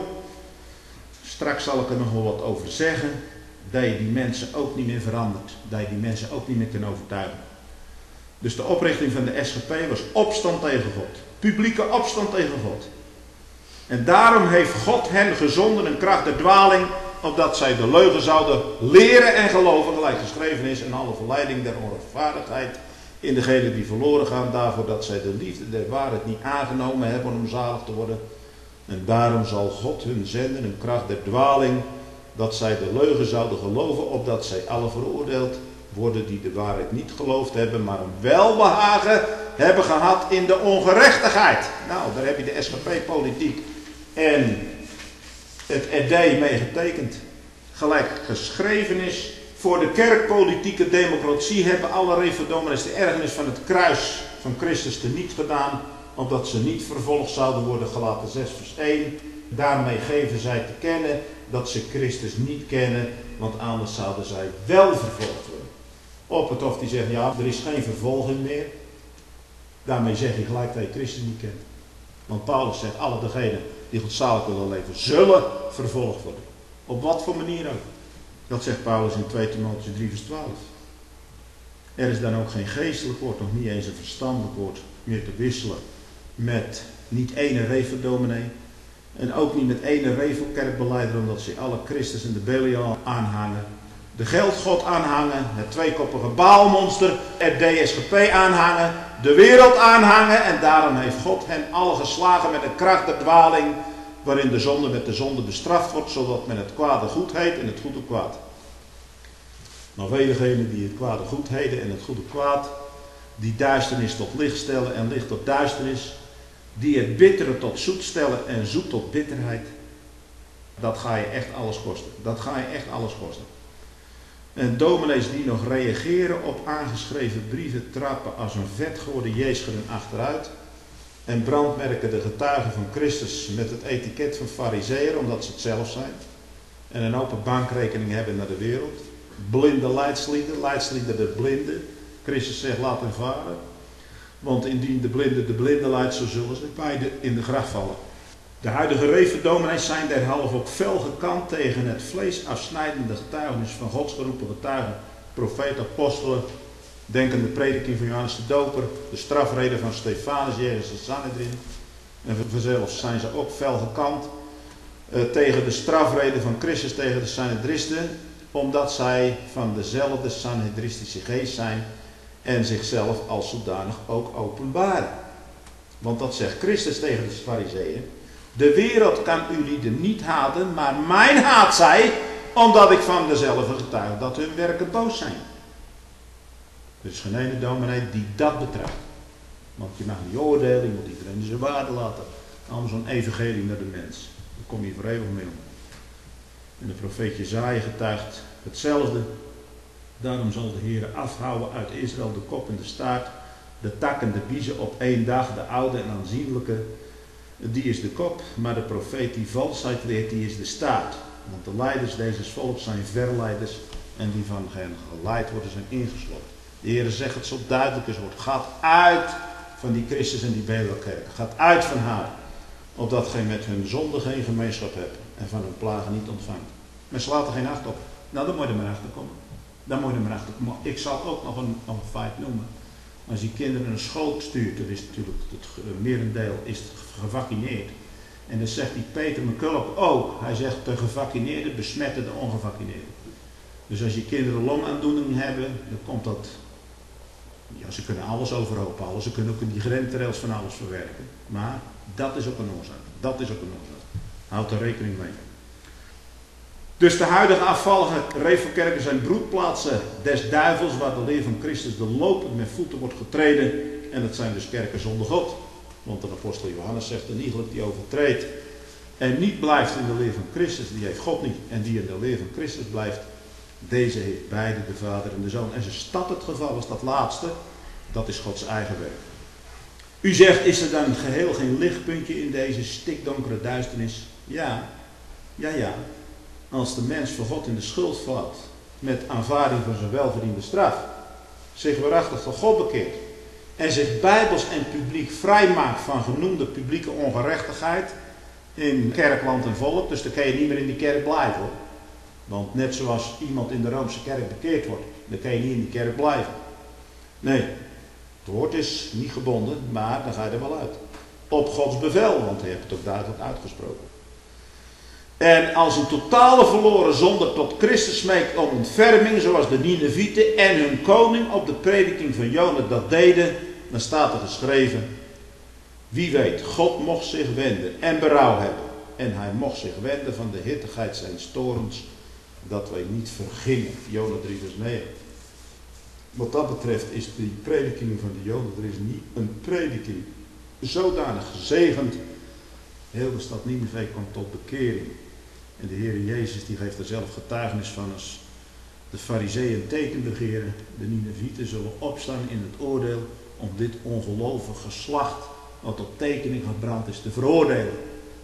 Straks zal ik er nog wel wat over zeggen. Dat je die mensen ook niet meer verandert. Dat je die mensen ook niet meer kan overtuigen. Dus de oprichting van de S G P was opstand tegen God. Publieke opstand tegen God. En daarom heeft God hen gezonden een kracht der dwaling, opdat zij de leugen zouden leren en geloven, gelijk geschreven is, en alle verleiding der onrechtvaardigheid in degenen die verloren gaan, daarvoor dat zij de liefde der waarheid niet aangenomen hebben om zalig te worden. En daarom zal God hun zenden een kracht der dwaling, dat zij de leugen zouden geloven, opdat zij alle veroordeeld worden die de waarheid niet geloofd hebben, maar een welbehagen hebben gehad in de ongerechtigheid. Nou, daar heb je de S G P-politiek en het R D mee getekend. Gelijk geschreven is, voor de kerkpolitieke democratie hebben alle revendominees de ergernis van het kruis van Christus teniet gedaan, opdat ze niet vervolgd zouden worden, Galaten zes vers één. Daarmee geven zij te kennen dat ze Christus niet kennen, want anders zouden zij wel vervolgd worden. Op het hof die zeggen, ja, er is geen vervolging meer. Daarmee zeg je gelijk dat je Christus niet kent. Want Paulus zegt, alle degenen die godzalig willen leven, zullen vervolgd worden. Op wat voor manier ook. Dat zegt Paulus in twee Timotheüs drie vers twaalf. Er is dan ook geen geestelijk woord, nog niet eens een verstandelijk woord meer te wisselen met niet ene revendominee. En ook niet met ene revelkerkbeleider, omdat ze alle Christus en de Belial aanhangen. De geldgod aanhangen, het tweekoppige Baalmonster, het D S G P aanhangen, de wereld aanhangen. En daarom heeft God hen alle geslagen met een kracht der dwaling, waarin de zonde met de zonde bestraft wordt, zodat men het kwade goed heet en het goede kwaad. Maar wee degenen die het kwade goed heten en het goede kwaad, die duisternis tot licht stellen en licht tot duisternis, die het bittere tot zoet stellen en zoet tot bitterheid. Dat ga je echt alles kosten. Dat ga je echt alles kosten. En dominees die nog reageren op aangeschreven brieven trappen als een vet geworden jeesgeren achteruit. En brandmerken de getuigen van Christus met het etiket van farizeeër, omdat ze het zelf zijn. En een open bankrekening hebben naar de wereld. Blinde leidslieden, leidslieden de blinden. Christus zegt laat hen varen. Want indien de blinde de blinde leidt, zo zullen ze beide in de gracht vallen. De huidige revendominees zijn derhalve ook fel gekant tegen het vleesafsnijdende getuigenis van Gods geroepen getuigen, profeten, apostelen, denk aan de prediking van Johannes de Doper, de strafreden van Stefanus, Jezus de Sanhedrin. En vanzelfs zijn ze ook fel gekant uh, tegen de strafreden van Christus tegen de Sanhedristen, omdat zij van dezelfde Sanhedristische geest zijn en zichzelf als zodanig ook openbaren. Want dat zegt Christus tegen de Farizeeën. De wereld kan u lieden niet haten, maar mijn haat zij, omdat ik van dezelfde getuig dat hun werken boos zijn. Er is geen ene dominee die dat betracht. Want je mag niet oordelen, je moet iedereen zijn waarde laten. Allemaal zo'n evangelie naar de mens. Daar kom je voor eeuwig mee om. En de profeet Jesaja getuigt hetzelfde. Daarom zal de Heer afhouden uit Israël de kop en de staart, de tak en de biezen op één dag, de oude en aanzienlijke. Die is de kop, maar de profeet die valsheid leert, die is de staart. Want de leiders deze volks zijn verleiders en die van hen geleid worden zijn ingesloten. De Heer zegt het zo duidelijk als wordt. Gaat uit van die Christus en die Belelkerken. Gaat uit van haar. Opdat gij met hun zonde geen gemeenschap hebt. En van hun plagen niet ontvangt. Maar ze laten geen acht op. Nou, dan moet je er maar achter komen. Dan moet je er maar achter komen. Ik zal ook nog een, nog een feit noemen. Als je kinderen een school stuurt, dat is natuurlijk het merendeel is gevaccineerd. En dan zegt die Peter McCulloch ook. Hij zegt de gevaccineerden besmetten de ongevaccineerden. Dus als je kinderen longaandoening hebben, dan komt dat. Ja, ze kunnen alles overhoop halen. Ze kunnen ook in die grensrails van alles verwerken. Maar dat is ook een oorzaak. Dat is ook een oorzaak. Houd er rekening mee. Dus de huidige afvallige revelkerken zijn broedplaatsen des duivels, waar de leer van Christus de lopend met voeten wordt getreden. En dat zijn dus kerken zonder God. Want de apostel Johannes zegt, een iegelijk die overtreedt en niet blijft in de leer van Christus, die heeft God niet. En die in de leer van Christus blijft, deze heeft beide, de Vader en de Zoon. En zijn stad het geval is dat laatste, dat is Gods eigen werk. U zegt, is er dan geheel geen lichtpuntje in deze stikdonkere duisternis? Ja, ja, ja. Als de mens voor God in de schuld valt, met aanvaarding van zijn welverdiende straf, zich waarachtig tot God bekeert en zich bijbels en publiek vrijmaakt van genoemde publieke ongerechtigheid in kerkland en volk, dus dan kan je niet meer in die kerk blijven hoor. Want net zoals iemand in de Roomse kerk bekeerd wordt, dan kan je niet in die kerk blijven. Nee, het woord is niet gebonden, maar dan ga je er wel uit. Op Gods bevel, want hij heeft het ook duidelijk uitgesproken. En als een totale verloren zonde tot Christus smeekt om ontferming, zoals de Ninevieten en hun koning op de prediking van Jona dat deden, dan staat er geschreven, wie weet, God mocht zich wenden en berouw hebben. En hij mocht zich wenden van de hittigheid zijn torens, dat wij niet vergingen. Jona drie vers negen. Wat dat betreft is die prediking van de Joden, er is niet een prediking zodanig gezegend. Heel de stad Nineve kwam tot bekering. En de Heer Jezus die geeft er zelf getuigenis van als de Farizeeën teken begeren. De Ninevieten zullen opstaan in het oordeel om dit ongelovig geslacht wat tot tekening gebrand is te veroordelen.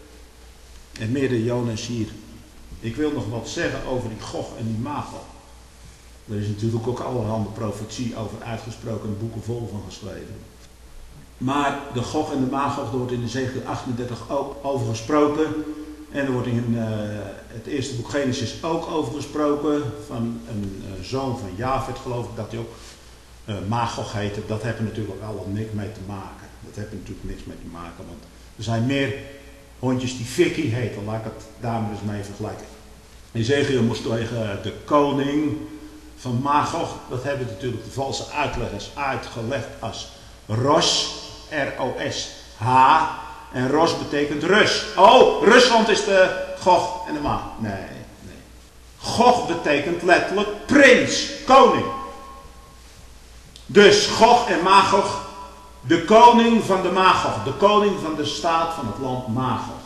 En midden Jonas hier. Ik wil nog wat zeggen over die Gog en die Magog. Er is natuurlijk ook allerhande profetie over uitgesproken en boeken vol van geschreven. Maar de Gog en de Magog, er wordt in Ezekiel achtendertig ook over gesproken. En er wordt in uh, het eerste boek Genesis ook over gesproken. Van een uh, zoon van Javed, geloof ik, dat hij ook uh, Magog heette. Dat heeft er natuurlijk allemaal niks mee te maken. Dat heeft er natuurlijk niks mee te maken. Want er zijn meer hondjes die Vicky heten. Laat ik het daar maar eens mee vergelijken. Ezekiel moest tegen de koning van Magog. Dat hebben natuurlijk de valse uitleggers uitgelegd als Ros. R O S H. En Ros betekent Rus. Oh, Rusland is de Gog en de Magog. Nee, nee. Gog betekent letterlijk prins, koning. Dus Gog en Magog, de koning van de Magog. De koning van de staat van het land Magog.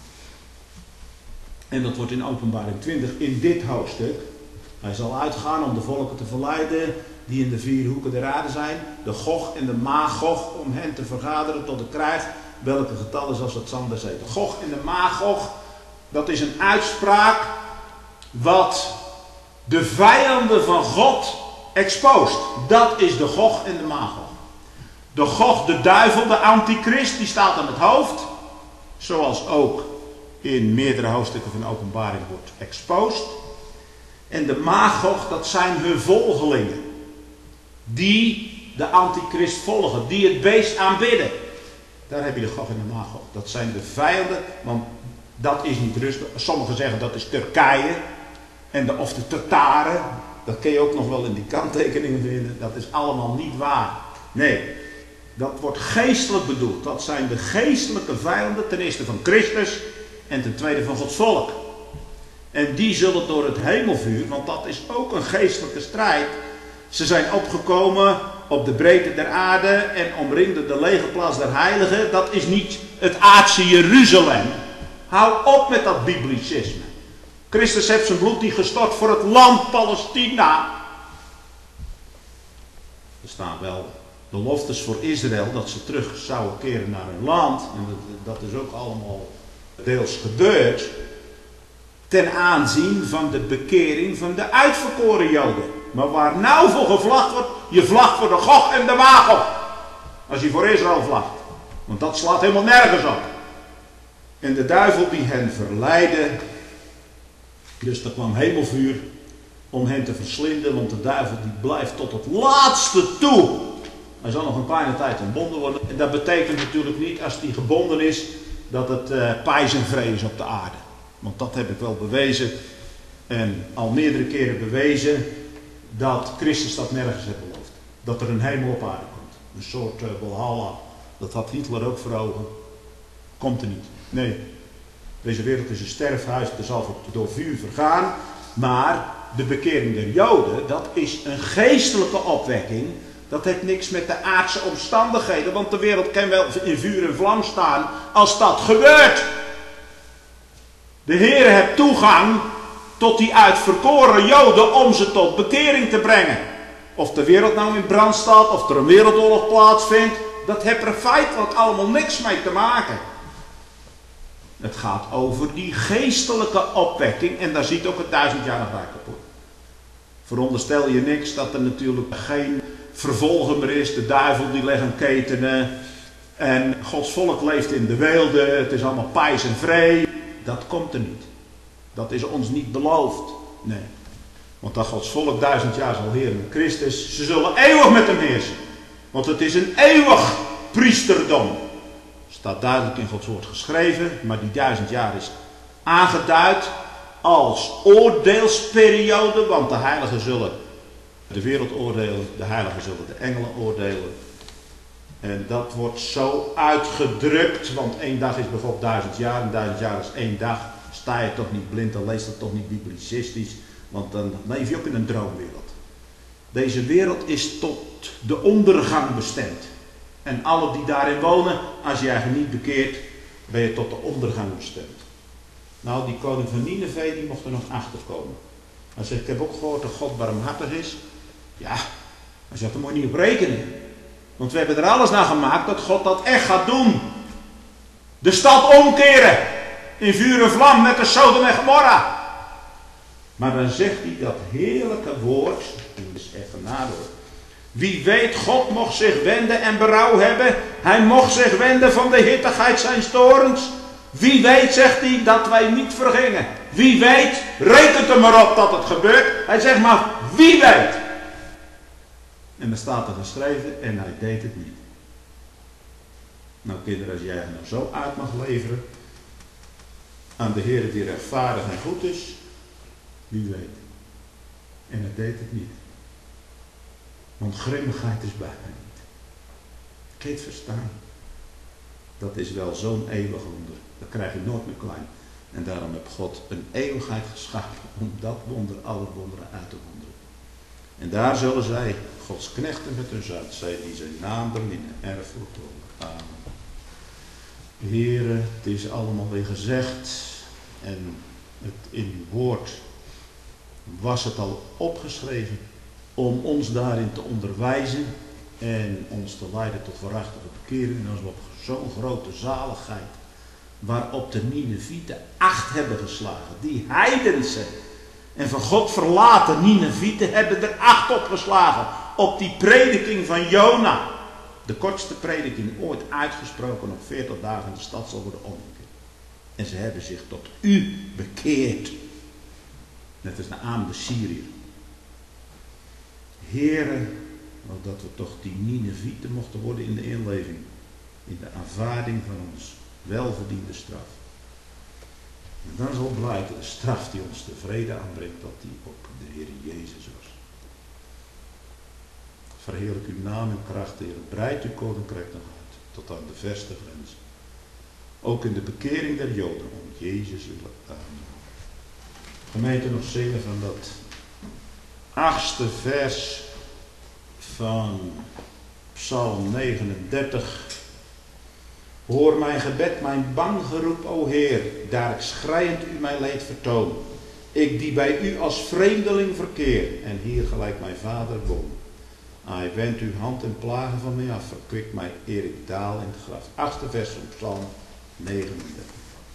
En dat wordt in Openbaring twintig in dit hoofdstuk. Hij zal uitgaan om de volken te verleiden die in de vier hoeken der aarde zijn. De Gog en de Magog om hen te vergaderen tot de krijg. Welke getal is als het zand der zee. De Gog en de Magog, dat is een uitspraak wat de vijanden van God exposeert. Dat is de Gog en de Magog. De Gog, de duivel, de antichrist, die staat aan het hoofd. Zoals ook in meerdere hoofdstukken van Openbaring wordt exposed. En de Magog, dat zijn hun volgelingen. Die de antichrist volgen, die het beest aanbidden. Daar heb je de Gog en de Magog. Dat zijn de vijanden, want dat is niet Rusland. Sommigen zeggen dat is Turkije. En de, of de Tataren. Dat kun je ook nog wel in die kanttekeningen vinden. Dat is allemaal niet waar. Nee, dat wordt geestelijk bedoeld. Dat zijn de geestelijke vijanden ten eerste van Christus en ten tweede van Gods volk.
En die zullen door het hemelvuur, want dat is ook een geestelijke strijd. Ze zijn opgekomen op de breedte der aarde en omringden de legerplaats der heiligen. Dat is niet het aardse Jeruzalem. Hou op met dat biblicisme. Christus heeft zijn bloed niet gestort voor het land Palestina. Er staan wel beloftes voor Israël dat ze terug zouden keren naar hun land. En dat, dat is ook allemaal deels gebeurd. Ten aanzien van de bekering van de uitverkoren Joden. Maar waar nou voor gevlacht wordt, je vlagt voor de Gog en de Magog. Als je voor Israël vlagt. Want dat slaat helemaal nergens op. En de duivel die hen verleidde. Dus er kwam hemelvuur om hen te verslinden. Want de duivel die blijft tot het laatste toe. Hij zal nog een kleine tijd ontbonden worden. En dat betekent natuurlijk niet als die gebonden is dat het uh, pijs en vrede is op de aarde. Want dat heb ik wel bewezen. En al meerdere keren bewezen. Dat Christus dat nergens heeft beloofd. Dat er een hemel op aarde komt. Een soort uh, Valhalla. Dat had Hitler ook voor ogen. Komt er niet. Nee. Deze wereld is een sterfhuis. Er zal door vuur vergaan. Maar de bekering der Joden. Dat is een geestelijke opwekking. Dat heeft niks met de aardse omstandigheden. Want de wereld kan wel in vuur en vlam staan. Als dat gebeurt. De Heer heeft toegang tot die uitverkoren Joden om ze tot bekering te brengen. Of de wereld nou in brand staat, of er een wereldoorlog plaatsvindt, dat heeft er feitelijk allemaal niks mee te maken. Het gaat over die geestelijke opwekking en daar ziet ook het duizendjarig rijk op. Veronderstel je niks dat er natuurlijk geen vervolger meer is, de duivel die legt een ketenen en Gods volk leeft in de weelde, het is allemaal pijs en vrede. Dat komt er niet. Dat is ons niet beloofd. Nee. Want dat Gods volk duizend jaar zal heren met Christus. Ze zullen eeuwig met hem heersen. Want het is een eeuwig priesterdom. Staat duidelijk in Gods woord geschreven. Maar die duizend jaar is aangeduid als oordeelsperiode. Want de heiligen zullen de wereld oordelen. De heiligen zullen de engelen oordelen. En dat wordt zo uitgedrukt. Want één dag is bijvoorbeeld duizend jaar. En duizend jaar is één dag. Sta je toch niet blind, dan lees dat toch niet biblicistisch. Want dan leef je ook in een droomwereld. Deze wereld is tot de ondergang bestemd. En alle die daarin wonen, als je eigenlijk niet bekeert, ben je tot de ondergang bestemd. Nou, die koning van Nineve, die mocht er nog achter komen. Hij zegt, ik heb ook gehoord dat God barmhartig is. Ja, hij zegt, daar moet je niet op rekenen. Want we hebben er alles naar gemaakt dat God dat echt gaat doen. De stad omkeren. In vuur en vlam met de Sodom en Gomorra. Maar dan zegt hij dat heerlijke woord. Dus even nadoor. Wie weet, God mocht zich wenden en berouw hebben. Hij mocht zich wenden van de hittigheid zijn torens. Wie weet, zegt hij, dat wij niet vergingen. Wie weet, rekent er maar op dat het gebeurt. Hij zegt maar, wie weet. En dan staat er geschreven, en hij deed het niet. Nou kinderen, als jij er nou zo uit mag leveren aan de Heer die rechtvaardig en goed is, wie weet. En hij deed het niet. Want grimmigheid is bij hem niet. Kun je het verstaan? Dat is wel zo'n eeuwig wonder. Dat krijg je nooit meer klein. En daarom heeft God een eeuwigheid geschapen om dat wonder, alle wonderen uit te wonderen. En daar zullen zij, Gods knechten met hun zout, zij die zijn naam beminnen, erfelijk worden. Amen. Heere, het is allemaal weer gezegd en het, in uw woord was het al opgeschreven om ons daarin te onderwijzen en ons te leiden tot waarachtige bekering. En als we op zo'n grote zaligheid waarop de Ninevieten acht hebben geslagen, die heidense en van God verlaten Ninevieten hebben er acht op geslagen op die prediking van Jona. De kortste prediking ooit uitgesproken, op veertig dagen in de stad zal worden omgekeerd. En ze hebben zich tot u bekeerd. Net als de Aam de Syriër. Heere, dat we toch die Ninevieten mochten worden in de inleving. In de aanvaarding van ons welverdiende straf. En dan zal blijken de straf die ons tevreden aanbrengt, dat die op de Heer Jezus was. Verheerlijk uw naam en kracht, Heer. Breid uw koninkrijk nog uit, tot aan de verste grens. Ook in de bekering der Joden, om Jezus willen. Amen. Gemeente nog zingen van dat achtste vers van Psalm negenendertig. Hoor mijn gebed, mijn bang geroep, o Heer, daar ik schreiend u mijn leed vertoon. Ik die bij u als vreemdeling verkeer, en hier gelijk mijn vader woon. Ai, wend uw hand en plagen van mij af, verkwik mij eer ik daal in het graf. Achtste vers van Psalm negenendertig.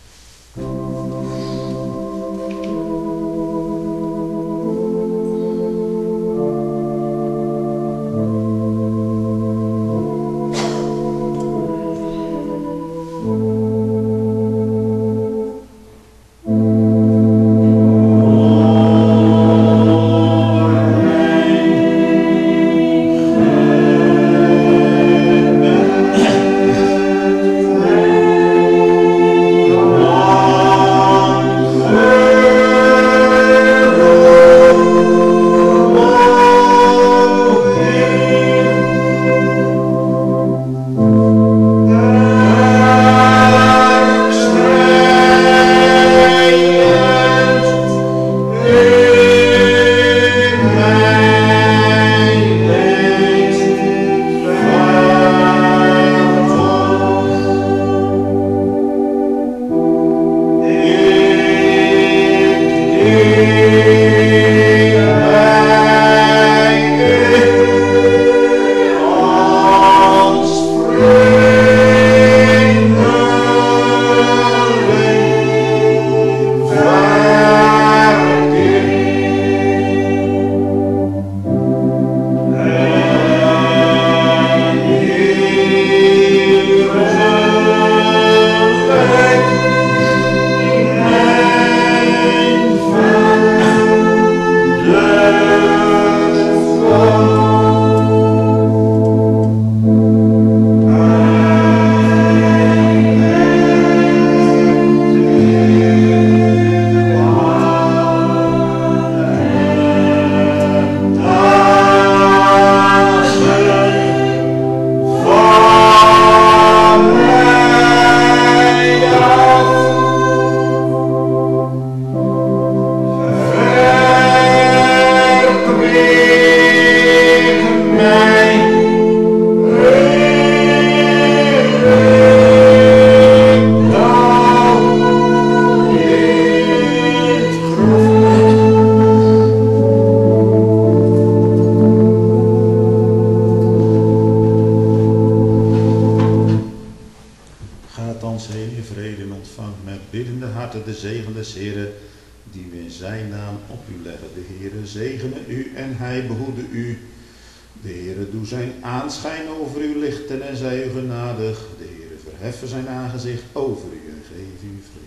Aanschijn over u lichten en zij u genadig. De Heere verheffen zijn aangezicht over u en geef u vrede.